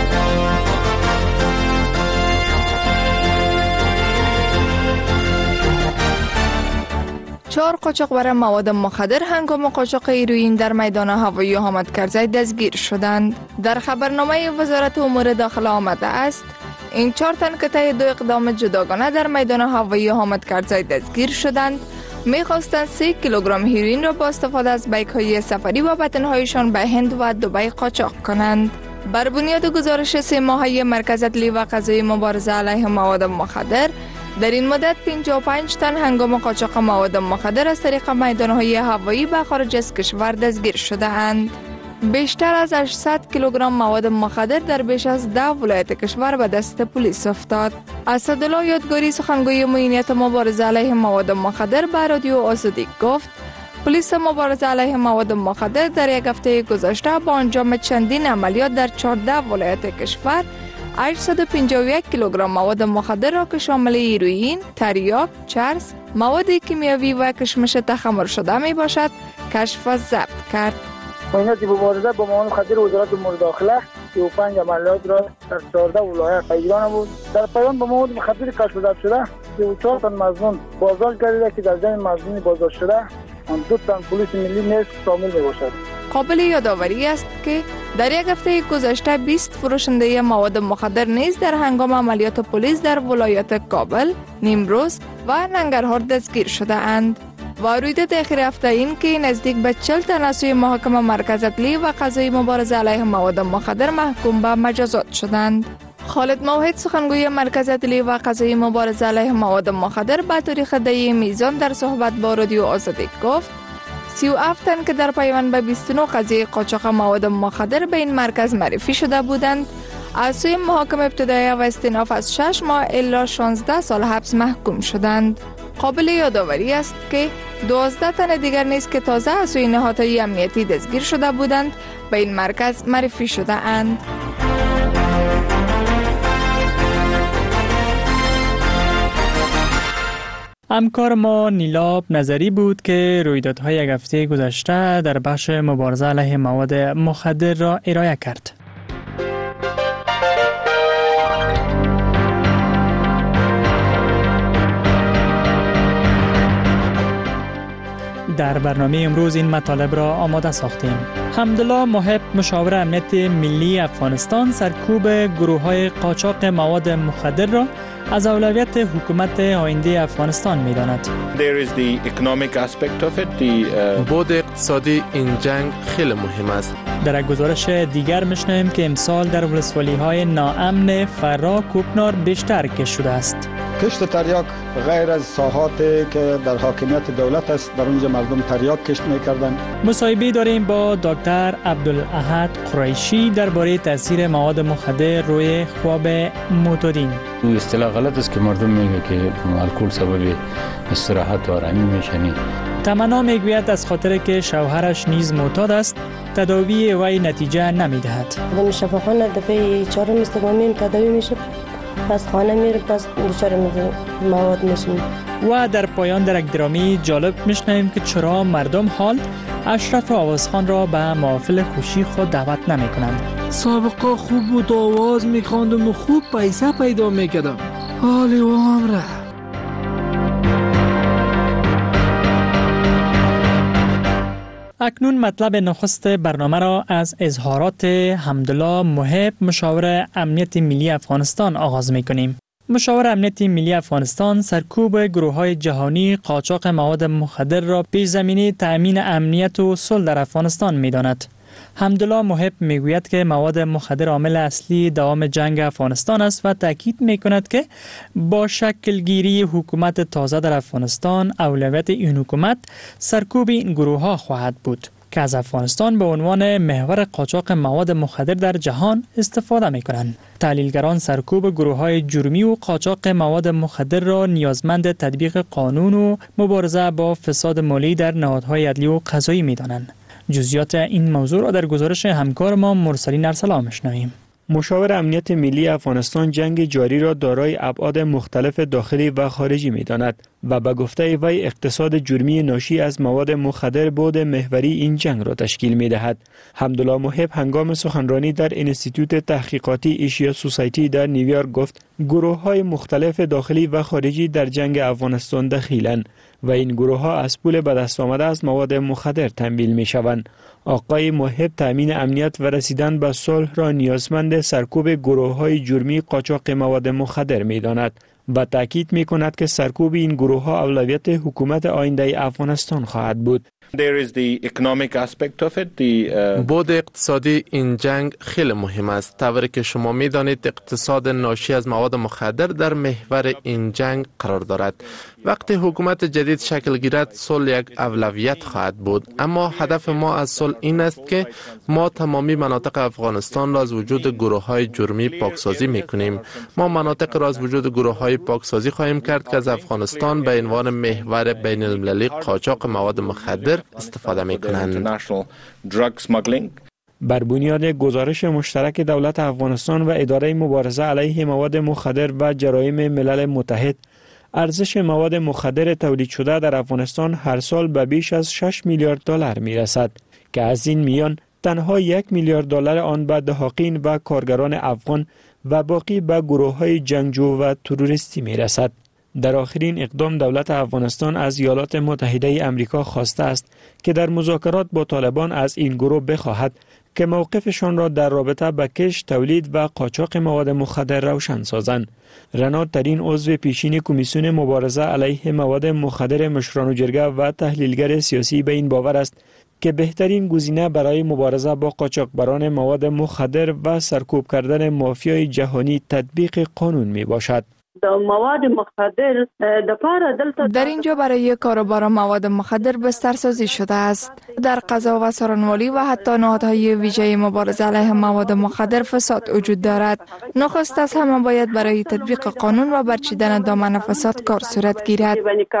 چهار قاچاقبر مواد مخدر هنگام قاچاق هیروئین در میدان هوایی حامد کرزی دستگیر شدند. در خبرنامه وزارت امور داخله آمده است این 4 تن که طی 2 اقدام جداگانه در میدان هوایی حامد کرزی دستگیر شدند می‌خواستند 3 کیلوگرم هیروئین را با استفاده از بیک‌های سفری و وطن‌هایشان به هند و دبی قاچاق کنند. بر بنیاد گزارش 3 ماهه مرکز عدلی و قضایی مبارزه علیه مواد مخدر، در این مدت 55 تن هنگام قاچاق مواد مخدر از طریق میدان‌های هوایی به خارج از کشور دستگیر شده اند. بیشتر از 800 کیلوگرم مواد مخدر در بیش از 10 ولایت کشور به دست پلیس افتاد. اسدالله یادگاری سخنگوی معینیت مبارزه علیه مواد مخدر به رادیو آزادی گفت پلیس مبارزه علیه مواد مخدر در یک هفته گذشته با انجام چندین عملیات در 14 ولایت کشور 851 کیلوگرم مواد مخدر را که شامل هیروئین، تریاک، چرس، مواد کیمیاوی و کشمش تخمر شده می باشد کشف و ضبط کرد. معینات مبارزه با مواد مخدر وزارت امور داخله 35 عملیات را در 14 ولایت ایران بود. در پایان با مواد مخدر کشف و ضبط شده 34 تن مظنون بازداشت گردیده که در جمع مظنون بازداشت شده دو تن پلیس ملی نیز شامل میباشد. قابل یادآوری است که در یک هفته گذشته 20 فروشنده مواد مخدر نیز در هنگام عملیات پلیس در ولایت کابل، نیمروز و ننگرهار دستگیر شده اند. و رویداد اخیر هفته این که نزدیک به 40 تن از سوی محکمه مرکز عدلی و قضایی مبارزه علیه مواد مخدر محکوم به مجازات شدند. خالد موحد سخنگوی مرکز عدلی و قضایی مبارزه علیه مواد مخدر به طور خدایی میزان در صحبت با رادیو آزادی گفت 37 تن که در پیوند به 29 قضیه قاچاق مواد مخدر به این مرکز معرفی شده بودند از سوی محاکمه ابتدایی و استئناف از 6 ماه الی 16 سال حبس محکوم شدند. قابل یادآوری است که 12 تن دیگر نیز که تازه از سوی نهادهای امنیتی دستگیر شده بودند به این مرکز معرفی شده اند. همکار ما نیلاب نظری بود که رویدادهای یک هفته گذشته در بخش مبارزه علیه مواد مخدر را ارائه کرد. در برنامه امروز این مطالب را آماده ساختیم. حمدالله محب مشاور امنیت ملی افغانستان سرکوب گروه‌های قاچاق مواد مخدر را از اولویت حکومت آینده افغانستان می‌داند. بود اقتصادی این جنگ خیلی مهم است. در یک گزارش دیگر می‌شنویم که امسال در ولسوالی‌های ناامن فرا کوکنار بیشتر کشت شده است. کشت تریاک غیر از ساحاتی که در حاکمیت دولت است، در اونجا مردم تریاک کشت می‌کردند. مصاحبه داریم با دکتر عبدالاحد قریشی درباره تاثیر مواد مخدر روی خواب معتادین. اصطلاح غلط است که مردم میگه که الکل سبب استراحت و آرامی میشنی. تمنا میگوید از خاطر که شوهرش نیز معتاد است تداوی وی نتیجه نمیدهد. در شفاخانه دفعه 4 مستقیمی تداوی میشه، پس خانه میره، پس دچار مواد میشیم. و در پایان در یک درامی جالب میشنویم که چرا مردم حال اشرف آوازخان را به محافل خوشی خود دعوت نمی کنند. سابقه خوب بود، آواز میخواندم و خوب پیسه پیدا میکردم، حالی و عمره. اکنون مطلب نخست برنامه را از اظهارات حمدالله محب مشاور امنیت ملی افغانستان آغاز میکنیم. مشاور امنیت ملی افغانستان سرکوب گروه‌های جهانی قاچاق مواد مخدر را پیش زمینه تأمین امنیت و صلح در افغانستان می‌داند. حمدالله محب میگوید که مواد مخدر عامل اصلی دوام جنگ افغانستان است و تاکید میکند که با شکلگیری حکومت تازه در افغانستان اولویت این حکومت سرکوب این گروه‌ها خواهد بود که از افغانستان به عنوان محور قاچاق مواد مخدر در جهان استفاده می‌کنند. تحلیلگران سرکوب گروه‌های جرمی و قاچاق مواد مخدر را نیازمند تطبیق قانون و مبارزه با فساد مالی در نهادهای عدلی و قضایی می‌دانند. جزئیات این موضوع را در گزارش همکار ما مرسلین ارسلان می‌شنویم. مشاور امنیت ملی افغانستان جنگ جاری را دارای ابعاد مختلف داخلی و خارجی می‌داند و به گفته وی اقتصاد جرمی ناشی از مواد مخدر بود محوری این جنگ را تشکیل می‌دهد. حمدالله محب هنگام سخنرانی در انستیتوت تحقیقاتی ایشیا سوسایتی در نیویورک گفت گروه‌های مختلف داخلی و خارجی در جنگ افغانستان دخیلند و این گروه‌ها از پول به دست آمده از مواد مخدر تمویل می‌شوند. آقای محب تامین امنیت و رسیدن به صلح را نیازمند سرکوب گروه‌های جرمی قاچاق مواد مخدر می‌داند و تاکید می‌کند که سرکوب این گروه‌ها اولویت حکومت آینده افغانستان خواهد بود. بود اقتصادی این جنگ خیلی مهم است. طوری که شما می‌دانید اقتصاد ناشی از مواد مخدر در محور این جنگ قرار دارد. وقتی حکومت جدید شکل گیرد صلح یک اولویت خواهد بود، اما هدف ما از صلح این است که ما تمامی مناطق افغانستان را از وجود گروه‌های جرمی پاکسازی می‌کنیم. ما مناطق را از وجود گروه‌های پاکسازی خواهیم کرد که از افغانستان به عنوان محور بین‌المللی قاچاق مواد مخدر استفاده می‌کنند. بر بنیاد گزارش مشترک دولت افغانستان و اداره مبارزه علیه مواد مخدر و جرایم ملل متحد، ارزش مواد مخدر تولید شده در افغانستان هر سال به بیش از 6 میلیارد دلار میرسد که از این میان تنها 1 میلیارد دلار آن به دهاقین و کارگران افغان و باقی به گروه‌های جنگجو و تروریستی میرسد. در آخرین اقدام دولت افغانستان از ایالات متحده آمریکا خواسته است که در مذاکرات با طالبان از این گروه بخواهد که موقفشان را در رابطه با کشت، تولید و قاچاق مواد مخدر روشن سازند. رنا ترین عضو پیشین کمیسیون مبارزه علیه مواد مخدر مشران جرگه و تحلیلگر سیاسی به این باور است که بهترین گزینه برای مبارزه با قاچاقبران مواد مخدر و سرکوب کردن مافیای جهانی تطبیق قانون می باشد. مواد مخدر در اینجا برای کاروبار مواد مخدر بسترسازی شده است. در قضا و سارنوالی و حتی نهادهای ویژه مبارزه علیه مواد مخدر فساد وجود دارد. نخست از همه باید برای تطبیق قانون و برچیدن دامن فساد کار صورت گیرد.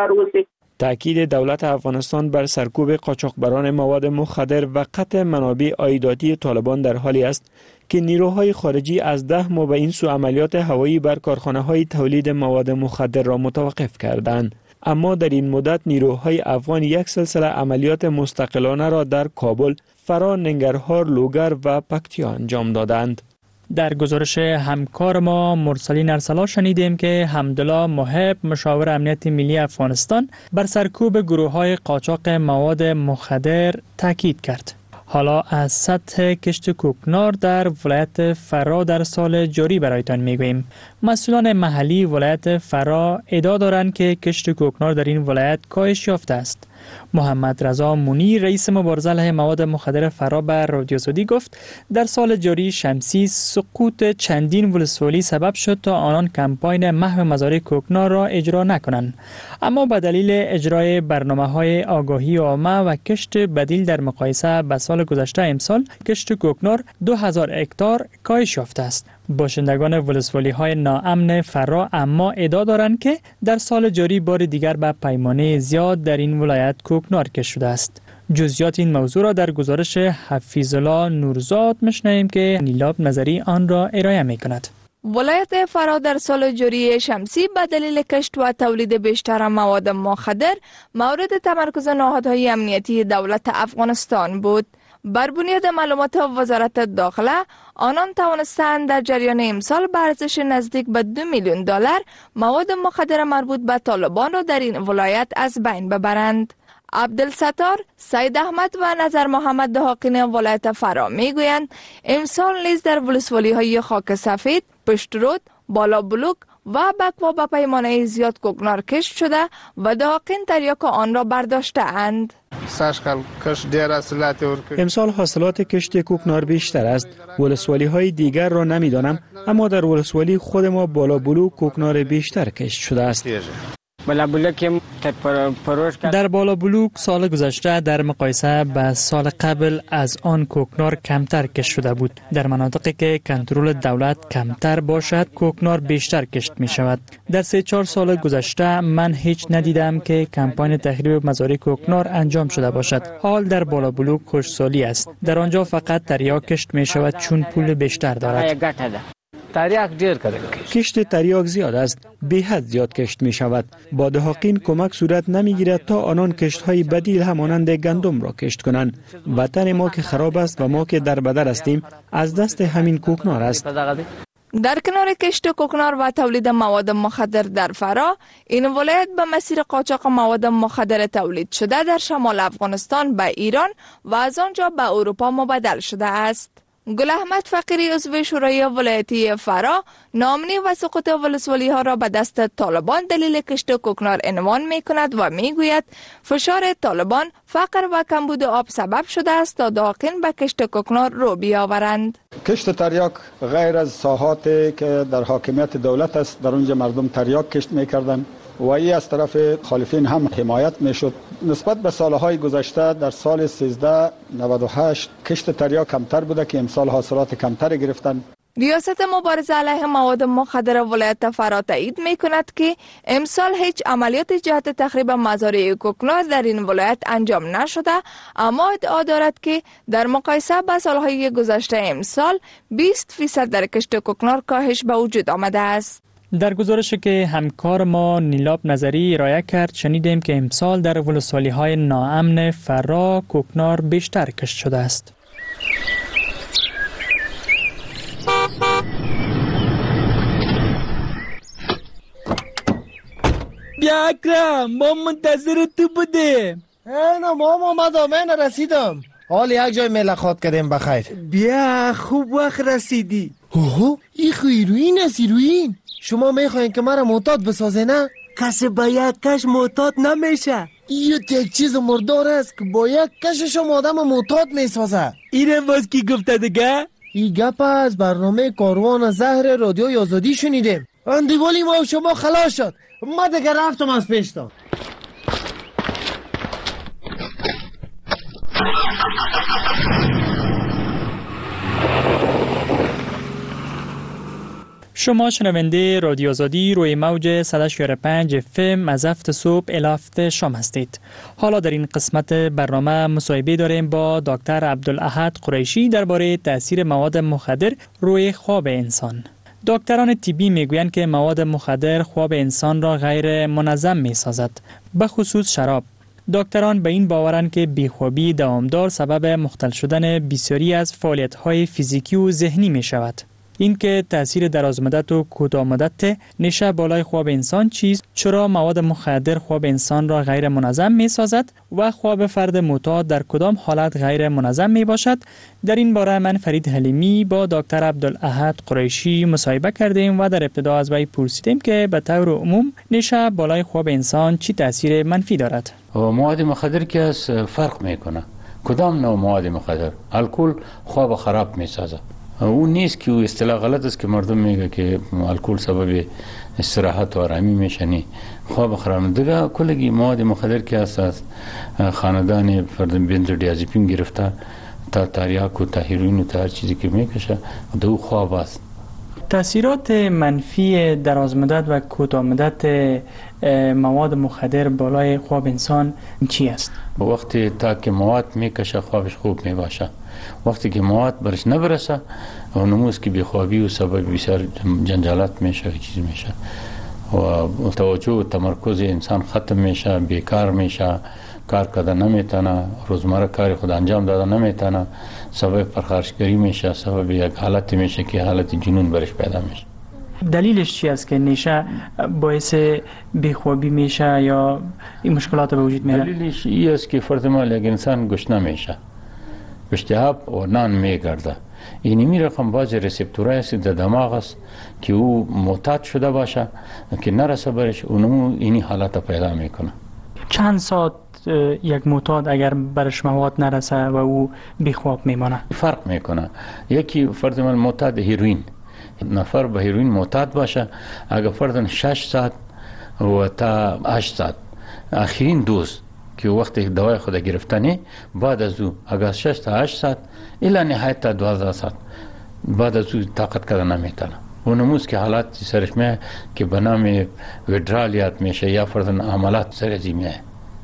تأکید دولت افغانستان بر سرکوب قاچاقبران مواد مخدر و قطع منابع عایداتی طالبان در حالی است که نیروهای خارجی از 10 ماه به این سو عملیات هوایی بر کارخانه‌های تولید مواد مخدر را متوقف کردند. اما در این مدت نیروهای افغان یک سلسله عملیات مستقلانه را در کابل، فرا، ننگرهار، لوگر و پکتیا انجام دادند. در گزارش همکار ما مرسلین ارسلا شنیدیم که حمدالله محب مشاور امنیت ملی افغانستان بر سرکوب گروه‌های قاچاق مواد مخدر تاکید کرد. حالا از سطح کشت کوکنار در ولایت فرا در سال جاری برایتان میگوییم. مسئولان محلی ولایت فرا ادعا دارند که کشت کوکنار در این ولایت کاهش یافته است. محمد رضا مونی رئیس مبارزه علیه مواد مخدر فرا بر رادیو آزادی گفت در سال جاری شمسی سقوط چندین ولسوالی سبب شد تا آنان کمپاین محو مزارع کوکنار را اجرا نکنند، اما به دلیل اجرای برنامه‌های آگاهی عامه و کشت بدیل در مقایسه با سال گذشته امسال کشت کوکنار 2000 هکتار کاهش یافته است. باشندگان ولسوالی‌های ناامن فرا اما ادعا دارند که در سال جاری بار دیگر به پیمانه زیاد در این ولایت کوکنار کشت شده است. جزئیات این موضوع را در گزارش حفیظالله نورزاد میشنویم که نیلاب نظری آن را ارائه می‌کند. ولایت فرا در سال جاری شمسی به دلیل کشت و تولید بیشتر مواد مخدر مورد تمرکز نهادهای امنیتی دولت افغانستان بود. بر بنیاد معلومات وزارت داخله آنان توانستند در جریان امسال به ارزش نزدیک به 2 میلیون دلار مواد مخدر مربوط به طالبان را در این ولایت از بین ببرند. عبدالستار، سید احمد و نظر محمد حاکم ولایت فرا میگویند امسال نیز در ولسوالی های خاک سفید، پشترود، بالا بلوک و بکوا به پیمانه زیاد کوکنار کشت شده و دهاقین تریاک آن را برداشته اند. امسال حاصلات کشت کوکنار بیشتر است. ولسوالی های دیگر را نمیدانم، اما در ولسوالی خود ما بالا بلوک کوکنار بیشتر کشت شده است. در بالا بلوک سال گذشته در مقایسه با سال قبل از آن کوکنار کمتر کشت شده بود. در مناطقی که کنترل دولت کمتر باشد کوکنار بیشتر کشت می شود. در 3-4 سال گذشته من هیچ ندیدم که کمپاین تخریب مزارع کوکنار انجام شده باشد. حال در بالا بلوک خشکسالی است. در آنجا فقط تریاک کشت می شود چون پول بیشتر دارد. کشت تریاک زیاد است، به حد زیاد کشت می شود. با دهاقین کمک صورت نمی گیرد تا آنان کشت های بدیل همانند گندم را کشت کنند. وطن ما که خراب است و ما که در بدر هستیم از دست همین کوکنار است. در کنار کشت کوکنار و تولید مواد مخدر در فرا، این ولایت به مسیر قاچاق مواد مخدر تولید شده در شمال افغانستان به ایران و از آنجا به اروپا مبادل شده است. گل احمد فقیری عضو شورای ولایتی فرا ناامنی و سقوط ولسوالی ها را به دست طالبان دلیل کشت کوکنار عنوان می کند و می گوید فشار طالبان فقر و کمبود آب سبب شده است تا داقین به کشت کوکنار رو بیاورند. کشت تریاک غیر از ساحاتی که در حاکمیت دولت است، در اونجا مردم تریاک کشت میکردند و ای از طرف خالفین هم حمایت میشد. نسبت به سالهای گذشته در سال 1398 کشت تریاک کمتر بوده که امسال حاصلات کمتر گرفتند. ریاست مبارزه علیه مواد مخدر ولایت فرا تایید می کند که امسال هیچ عملیات جهت تخریب مزارع کوکنار در این ولایت انجام نشده، اما ادعا دارد که در مقایسه با سالهای گذشته امسال 20% در کشت کوکنار کاهش به وجود آمده است. در گزارشی که همکار ما نیلاب نظری ارائه کرد شنیدیم که امسال در ولسوالی‌های ناامن فرا کوکنار بیشتر کشت شده است. بیا اکرم، ما منتظر تو بودیم. نه مام آمدم، من رسیدم. حال یک جای ملاقات کردیم بخیر. بیا خوب وقت رسیدی. اوه این هیروین است. هیروین شما میخواین که مرا معتاد بسازه نه؟ کسی با یک کش معتاد نمیشه. این یک چیز مردار است که با یک کشش آدم معتاد میسازه. اینه باز کی گفته دیگه؟ این گپ از برنامه کاروان زهر رادیو آزادی شنیدیم. اندیوالی ما و شما خلاص شد. ما دیگه رفتم از پیشتان. شما شنونده رادیو آزادی روی موج 104.5 FM از 7 صبح الی 7 شام هستید. حالا در این قسمت برنامه مصاحبه داریم با دکتر عبدالاحد قریشی درباره تاثیر مواد مخدر روی خواب انسان. دکتران طبی میگویند که مواد مخدر خواب انسان را غیر منظم میسازد، به خصوص شراب. دکتران به این باورند که بیخوابی دوامدار سبب مختل شدن بسیاری از فعالیت‌های فیزیکی و ذهنی می شود. این که تاثیر درازمدت و کوتاه مدت نشه بالای خواب انسان چیست؟ چرا مواد مخدر خواب انسان را غیر منظم می سازد و خواب فرد معتاد در کدام حالت غیر منظم می باشد؟ در این باره من فرید حلیمی با دکتر عبدالاحد قریشی مصاحبه کردیم و در ابتدا از وی پرسیدیم که به طور عموم نشه بالای خواب انسان چی تاثیر منفی دارد؟ مواد مخدر که از فرق میکنه. کدام نوع مواد مخدر؟ الکل خواب خراب میسازه. اون نیست که اصطلاح غلط است که مردم میگه که الکل سبب استراحت و آرامی میشه. نه، خواب خراب دیگه. کلگی مواد مخدر که اساس خاندان فرد بنزودیازپین گرفته تا تریاک و تا هیروئین و تا هر چیزی که میکشه دو خواب است. تاثیرات منفی درازمدت و کوتاه مدت مواد مخدر بالای خواب انسان چی است؟ وقتی تا که مواد میکشه خوابش خوب میباشه. وقتی که مواد برش نبرسه و نموز که بیخوابی و سبب بسیار جنجالات میشه و چیز میشه و توجه و تمرکز انسان ختم میشه، بیکار میشه، کار کرده نمیتونه، روزمره کار خود انجام داده نمیتونه، سبب پرخاشگری میشه، سبب یک حالت میشه که حالت جنون برش پیدا میشه. دلیلش چی است که نشه باعث بیخوابی میشه یا این مشکلات به وجود میاره؟ دلیلش این است که فرض مال یک انسان گشنه میشه، اشتهاب و نان میگرده. این می رقم باز ریسپتورای است در دماغ است که او معتاد شده باشه که نرسه برش اونمو اینی حالت پیدا میکنه. چند ساعت یک معتاد اگر برش مواد نرسه و او بیخواب میمانه؟ فرق میکنه. یکی فرض من معتاد هیروئین، نفر به هیروئین معتاد باشه، اگر فرض 6 ساعت و تا 8 ساعت آخرین دوز که وقت دوای خود گرفتنی بعد از او اگر 6 تا 8 ساعت الی نهایت تا 12 ساعت بعد از او طاقت کردن نمیتونه. اونموز که حالات سرش میه که به نام ویدرالیات میشه یا فرضاً عملات سرزی میه،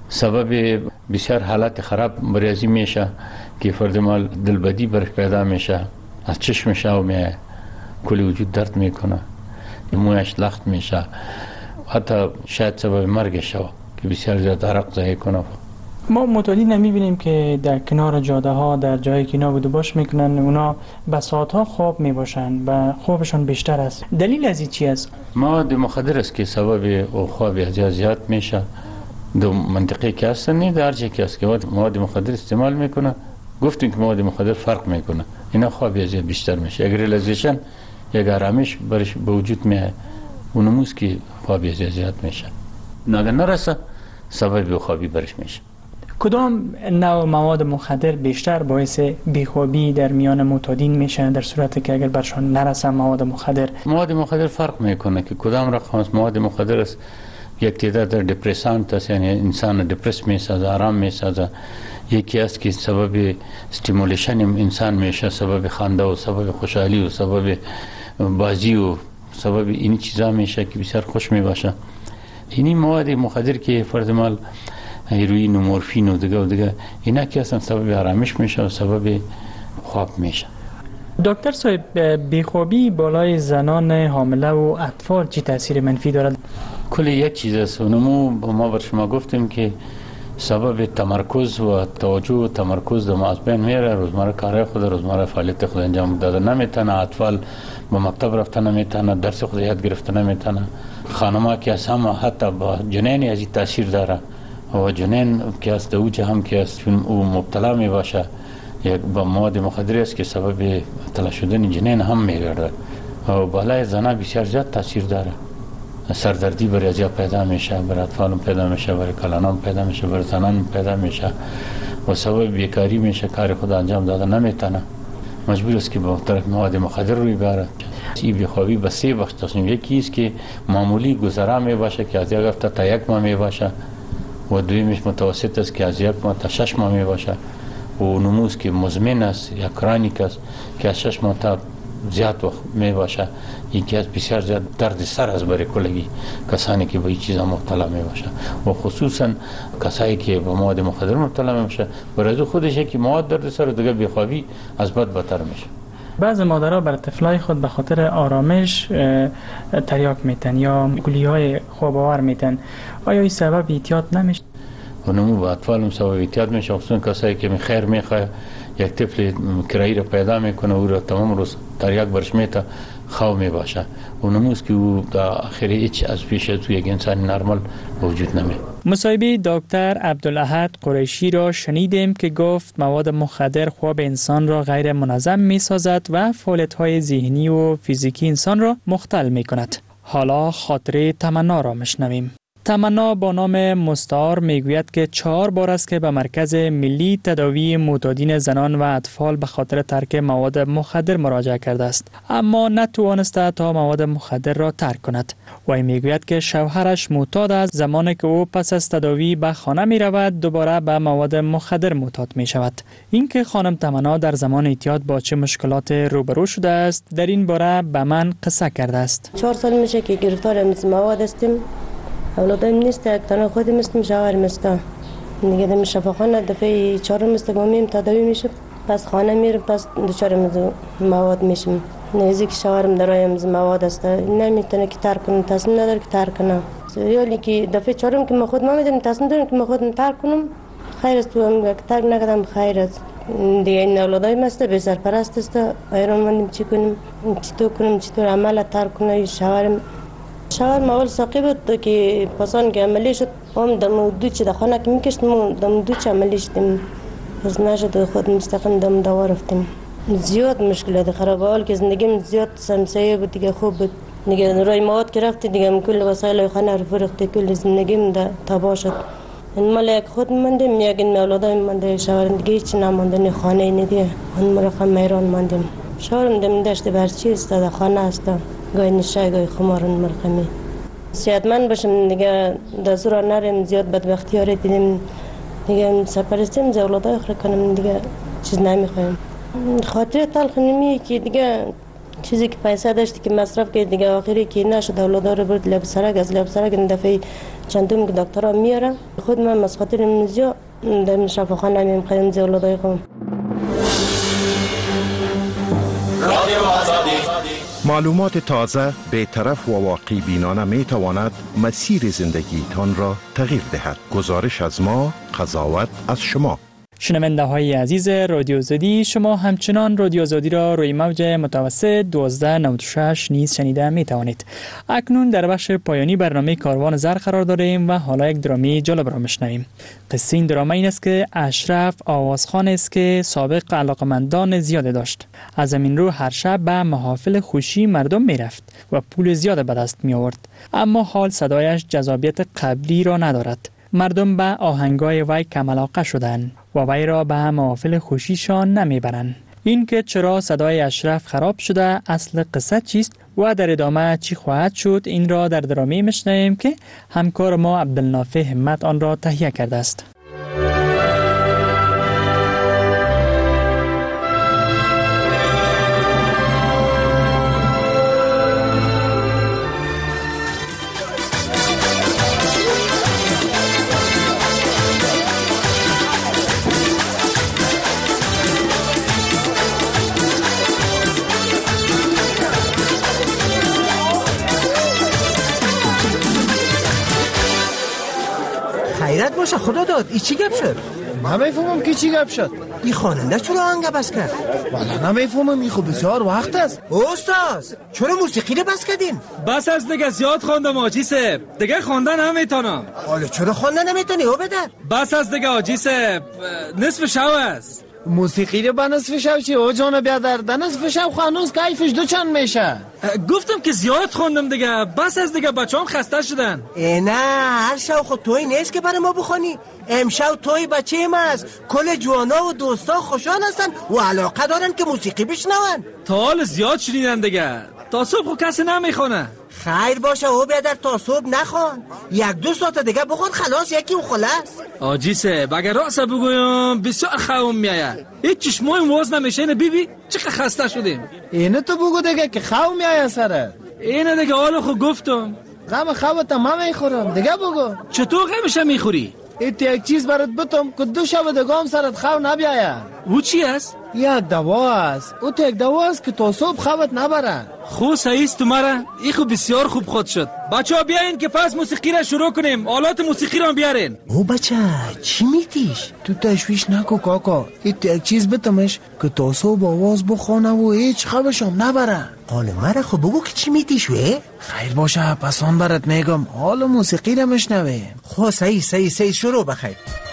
سبب بسیار حالات خراب مریضی میشه که فرض مال دلبدی برش پیدا میشه، از چشم شاو میه، کلی وجود درد میکنه، مویش لخت میشه، حتی شاید سبب مرگ شو که بسیار زیاد عرق ضایع کنه. ما معتادین نمیبینیم که در کنار جاده ها در جایی که اینا بود و باش میکنن اونا به ساعت ها خواب میباشن و خوابشان بیشتر است. دلیل از این چی است؟ مواد مخدر است که سبب خواب زیاد میشه. دو منطقه که هستن نه در جایی که است که مواد مخدر استعمال میکنه. گفتیم که مواد مخدر فرق میکنه، اینا خواب زیاد بیشتر میشه. اگر ریلیزیشن یک آرامش برش به وجود میاد اونموز که خواب زیاد میشه. اگر نرسه سبب خوابی برش میشه. کدام نوع مواد مخدر بیشتر باعث بیخوابی در میان معتادین میشه در صورتی که اگر برشان نرسه مواد مخدر؟ مواد مخدر فرق میکنه که کدام رقم است. مواد مخدر است یک تعداد دپرسانت است، یعنی انسان دپرس میسازه، آرام میسازه. یکی است که سبب استیمولیشن انسان میشه، سبب خنده و سبب خوشحالی و سبب بازی و سبب این چیزا میشه که بسیار خوش میباشه. اینی مواد مخدر که فرض مال هیروئین و مورفین و دیگه اینا که اصلا سبب آرامش میشه و سبب خواب میشه. دکتر صاحب، بیخوابی بالای زنان حامله و اطفال چی تاثیر منفی دارد؟ کلی یک چیز است. اونمو ما بر شما گفتیم که سبب تمرکز و توجه و تمرکز در از بین میره. روزمره کارهای خود، روزمره فعالیت خود انجام داده نمیتونه. اطفال به مکتب رفتن نمیتونه، درس خود یاد گرفتن نمیتونه. خانم‌ها که از هم حتی با جنین از این تاثیر داره و جنین که از دوجه هم که از چون او مبتلا می باشه یک با مواد مخدر است که سبب مبتلا شدن جنین هم میگرده و بالای زنان بسیار زیاد تاثیر داره. سردردی برای ازیا پیدا میشه، برای اطفال پیدا میشه، برای کلانان پیدا میشه، برای زنان پیدا میشه و سبب بیکاری میشه. کار خود انجام داده نمیتونه، مجبور است که با طرف مواد مخدر روی بره. این بیخوابی به 3 بخش تقسیم. یکی است که معمولی گذرا می باشه که از یک هفته تا 1 ماه می باشه و دویمش متوسط است که از 1 ماه تا 6 ماه می باشه و نموز که مزمن است یا کرونیک است که از 6 ماه تا زیاد وقت می باشه. این که از بسیار زیاد درد سر از برای کلگی کسانی که به این چیزا مبتلا می باشه و خصوصا کسایی که به مواد مخدر مبتلا می باشه برای خودش که مواد درد سر و دیگه بیخوابی از بد بدتر میشه. بعض مادرها بر طفلای خود به خاطر آرامش تریاک میتن یا گولیهای خواب آور میتن. آیا این سبب احتیاط نمیشه؟ و نمو با اطفال هم سبب احتیاط میشه، خصوصا کسایی که خیر میخواه یک طفل کرایی رو پیدا میکنه او رو تمام روز تریاک برش میته خواب میباشه و نموز که او در آخری هیچ از پیش تو یک انسان نرمال وجود نمی. مصاحبه دکتر عبدالاحد قریشی را شنیدیم که گفت مواد مخدر خواب انسان را غیر منظم می سازد و فعالیت‌های ذهنی و فیزیکی انسان را مختل می کند. حالا خاطره تمنا را میشنویم. تمنا با نام مستعار میگوید که 4 بار است که به مرکز ملی تداوی معتادین زنان و اطفال به خاطر ترک مواد مخدر مراجعه کرده است، اما نتوانسته تا مواد مخدر را ترک کند. و میگوید که شوهرش معتاد است. زمانی که او پس از تداوی به خانه می رود دوباره به مواد مخدر معتاد می شود. اینکه خانم تمنا در زمان اعتیاد با چه مشکلات روبرو شده است در این باره به من قصه کرده است. 4 سال میشه که گرفتار مواد هستیم. اولادم نیست، یک تنها خودم هستم، شوهرم است. دیگه در شفاخانه دفعه 4 مستقیمیم تداوی میشه، پس خانه میرم، پس دچار مواد میشم. نزدیک شوهرم درایم مواد است، نمیتونه که ترک کنه، تصمیم نداره که ترک کنه. یعنی که دفعه 4 که ما خود ما میدونم تصمیم دارم که ما خودم ترک کنم، خیر است. تو هم ترک نکردم خیر است. دیگه این اولادایم است، به سرپرست است. ایران مندیم چی کنیم، چطور کنیم، چطور عمل ترک کنه. شوهرم اول ساقی بود که پسان که عملی شد هم دم دو چه دخانه که میکشتم دم دو چه عملی شدیم، پس نشد خود مستقیم دم دوا رفتیم. زیاد مشکلات خراب حال که زندگیم زیاد سمسایه بود دیگه، خوب بود دیگه. روی مواد که رفت دیگه کل وسایل خانه رو فرخت، کل زندگیم تباه شد. این مال یک خود ماندیم، یک این اولادایم مانده، شوهرم دیگه هیچ نمانده، خانه نیدیه اون مرخم ایران ماندیم. شوهرم دم داشته برچی است، در خانه است، گاهی نشای گاهی خمارن مرخمی. صحتمند باشم دیگه، در زور نریم، زیاد بدبختی ها دیدیم دیگه، سرپرستیم اولادای اخره کنم دیگه، چیز نمیخوایم. خاطر تلخ نمیه که دیگه چیزی که پیسه داشتی که مصرف که دیگه آخری که نشد، اولادا رو برد لب سرک، از لب سرک این دفعه چندم که دکترها میاره. خود من از خاطر منزیا در شفاخانه میخوایم زی اولادای خودم. معلومات تازه، بی‌طرف و واقعی بینانه می تواند مسیر زندگی تان را تغییر دهد. گزارش از ما، قضاوت از شما. شنونده های عزیز رادیو آزادی، شما همچنان رادیو آزادی را روی موج متوسط 1296 نیز شنیده می توانید. اکنون در بخش پایانی برنامه کاروان زر قرار داریم و حالا یک درامی جالب را میشنویم. قصه این دراما این است که اشرف آوازخوان است که سابق علاقمندان زیاد داشت. از همین رو هر شب به محافل خوشی مردم می رفت و پول زیاد به دست می آورد، اما حال صدایش جذابیت قبلی را ندارد. مردم به آهنگای وی کم علاقه شدند و وی را به محافل خوشیشان نمیبرند. این که چرا صدای اشرف خراب شده، اصل قصه چیست و در ادامه چی خواهد شد، این را در درامی میشنویم که همکار ما عبدالنافع همت آن را تهیه کرده است. خیرت باشه خدا داد این چی گپ شد؟ نمیفهمم که چی گپ شد. این خواننده چرا آهنگ بس کرد؟ والا نمیفهمم، این خوب بسیار وقت است. استاد چرا موسیقی رو بس کردین؟ بس از دیگه زیاد خواندم آجی صاحب، دیگه خواندن نمیتونم. حالا چرا خواندن نمیتونی او بدر؟ بس از دیگه آجی صاحب، نصف شب است. موسیقی رو به نصف شب چی؟ او جان بیادر در نصف شب خانوز کیفش دو چند میشه. گفتم که زیاد خوندم دیگه، بس از دیگه بچه‌ام خسته شدن. نه هر شب خود توی نیست که برای ما بخونی. امشب توی بچه ما است، کل جوانا و دوستا خوشحال هستن و علاقه دارن که موسیقی بشنون. تا حال زیاد شنیدن دیگه، تا صبح خود کسی نمیخونه. خیر باشه او بیادر تا صبح نخوان، 1-2 ساعت دیگه بخون خلاص یکی و خلاص. آجی صاحب اگر راست بگویم بسیار خوام میآید، هیچ چشمایم واز نمیشه. اینه بیبی چقدر خسته شدیم. اینه تو بگو دیگه که خوام میآید سره. اینه دیگه حالا خود گفتم غم خوابت من میخورم دیگه بگو. چطور غمش میخوری؟ ایت یک چیز برات بتم که 2 شب دیگه هم سرت خواب نبیاید. او چی است؟ یک دوا است. او یک دوا است که تا صبح خوابت نبره. خو صحیح است مرا، این خو بسیار خوب خود شد. بچه‌ها بیاین که پس موسیقی را شروع کنیم. آلات موسیقی را بیارین. او بچه چی میتیش؟ تو تشویش نکو کاکا، ایت یک چیز بتمش که تا صبح آواز بخونه و هیچ خوابش هم نبره. حالا مرا خو بگو که چی میتیش وی؟ خیر باشه پس آن برات میگم، حالا موسیقی را مشنوه. خو صحیح شروع بخیر.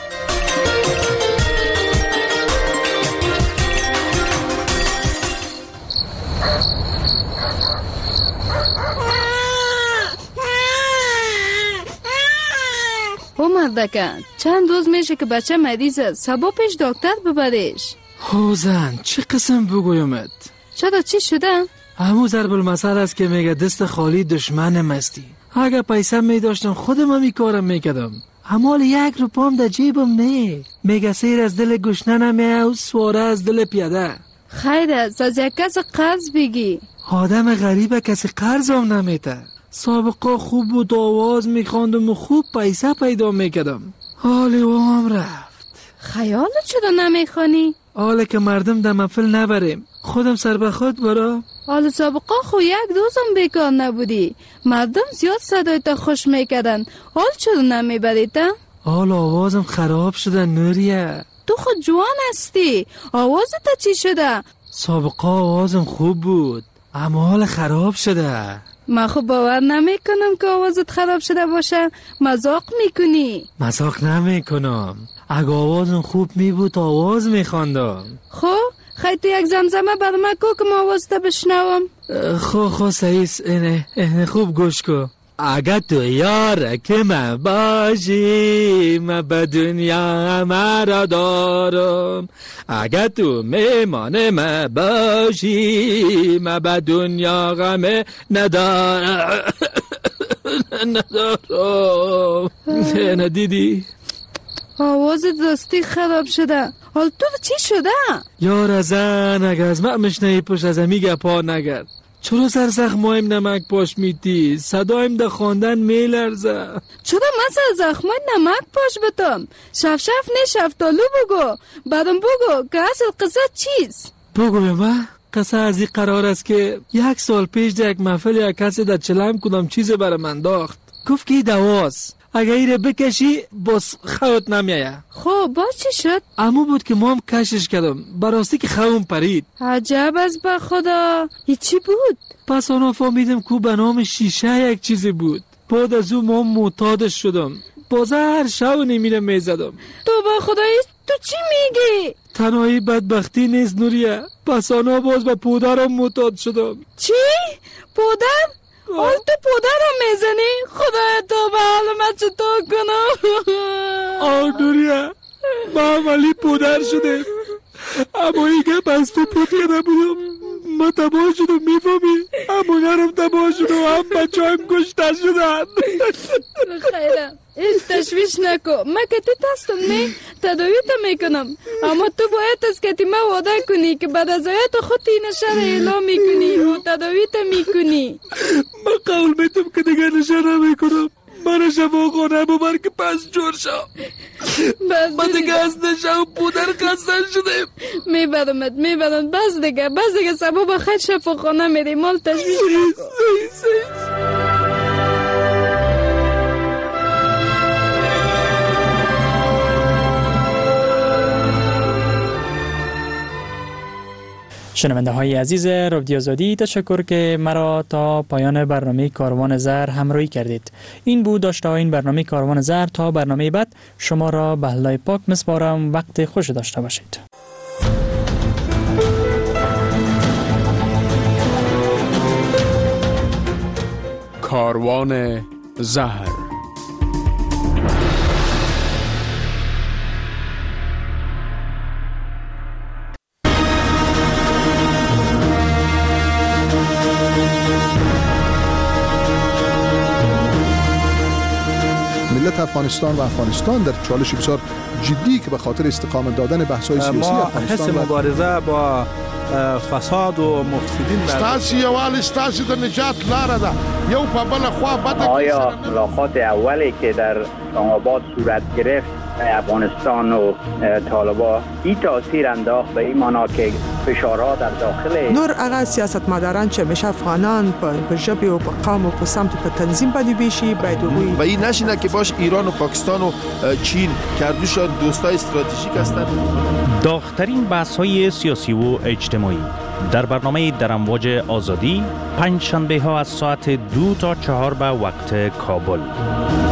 مردکه چند روز میشه که بچه مریض است، صبح پیش دکتر ببریش. زن چه قسم بگویمت؟ چرا چی شده؟ همون ضرب المثل است که میگه دست خالی دشمن مستی. اگه پیسه میداشتم خودم هم این کارم میکردم، اما 1 روپام در جیبم نه. میگه سیر از دل گشنه نمیه و سواره از دل پیاده. خیر است از یک کس قرض بگی. آدم غریبه کسی قرض هم نمیته. سابقه خوب بود، آواز میخواندم و خوب پیسه پیدا میکردم. حالی و هم رفت. خیال چرا نمیخوانی؟ حالا که مردم در محفل نبریم، خودم سر به خود برا. حالا سابقه خو 1 روزم بیکار نبودی، مردم زیاد صدایت خوش میکردن، حال چرا نمیبریت؟ حال آوازم خراب شده نوریه. تو خود جوان هستی، آوازت چی شده؟ سابقه آوازم خوب بود اما حال خراب شده. من خب باور نمی کنم که آوازت خراب شده باشه. مذاق میکنی؟ مذاق نمی کنم. اگه آوازم خوب می بود آواز می خواندم. خب خیلی یک زمزمه بر من کو که ما آوازت بشنوم. خب صحیح اینه خوب گوش کن. اگه تو یار که من باشی من به دنیا مرا دارم، اگه تو میمان من باشی من به دنیا غم ندارم. ندیدی؟ آواز دستی خراب شده. حال تو چی شده؟ یار زن اگه از من مشنهی پشت از میگه پا نگرد. چرا سرزخمایم نمک پاش میتی؟ صدایم ده خواندن میلرزه. چرا من سرزخمای نمک پاش بتم؟ شف نه شفتالو بگو، بعدم بگو که اصل قصه چیست؟ بگویم من؟ قصه از این قرار است که 1 سال پیش در یک محفل یک کسی در چلم کدام چیز برای من داخت. گفت که دواست، اگه ایره بکشی باز خوت نمیایه. خب باز چی شد؟ امو بود که مام کشش کردم، براستی که خوم پرید. عجب از به خدا. این چی بود؟ پس آنها فهمیدم که به نام شیشه یک چیزی بود. بعد از اون مام معتادش شدم، بازه هر شب نمیره میزدم. تو به خدایی تو چی میگی؟ تنهایی بدبختی نیست نوریه، پس آنها باز به پودرم معتاد شدم. چی؟ پودر؟ حال تو پودر رو میزنی؟ خدای تو به حال من چطور کنم؟ نوریه ما ولی پودر شده، اما ایگه بس تو پود کرده بودم. ما تباه شدم میفهمی؟ اما نرم تباه شدم، هم بچه هم کشته شدن. خیرم هیچ تشویش نکو، من که تیت هستم نه تداویت میکنم، اما تو باید از که ما وعده کنی که بعد از آیت خود این نشان اعلام میکنی و تداویت میکنی. من قول میتم که دیگر نشان نمیکنم. من شما خونه ببر که پس جور شم. من دیگه از نشان پودر خسته شدیم. میبرم بس دیگه سبا با خود شفا خانه میریم، مال تشویش نکو. شنونده های عزیز رادیو آزادی، تشکر که مرا تا پایان برنامه کاروان زر همراهی کردید. این بود داشته این برنامه کاروان زر. تا برنامه بعد شما را به الله پاک میسپارم. وقت خوش داشته باشید. کاروان زر. ملت افغانستان و افغانستان در چالش بسیار جدی که به خاطر استقامت دادن بحث‌های سیاسی افغانستان حس مبارزه با فساد و مفسدین ستاسي یوال ستاسي د نجات لاره ده یو په بل خوا بده. آیا ملاقات اولی که در اسلام آباد صورت گرفت افغانستان و طالبان این تاثیر انداخت به این معنا که فشارها در داخل نور هغه سیاستمداران چې همیشه افغانان په ژبه او په قوم او په سمت په تنظیم باندې بیشي باید وي و این نشینه که باش ایران و پاکستان و چین کردوشان دوستای استراتژیک هستند. داغ‌ترین بحث‌های سیاسی و اجتماعی در برنامه در امواج آزادی، پنج شنبه ها از ساعت 2 تا 4 به وقت کابل.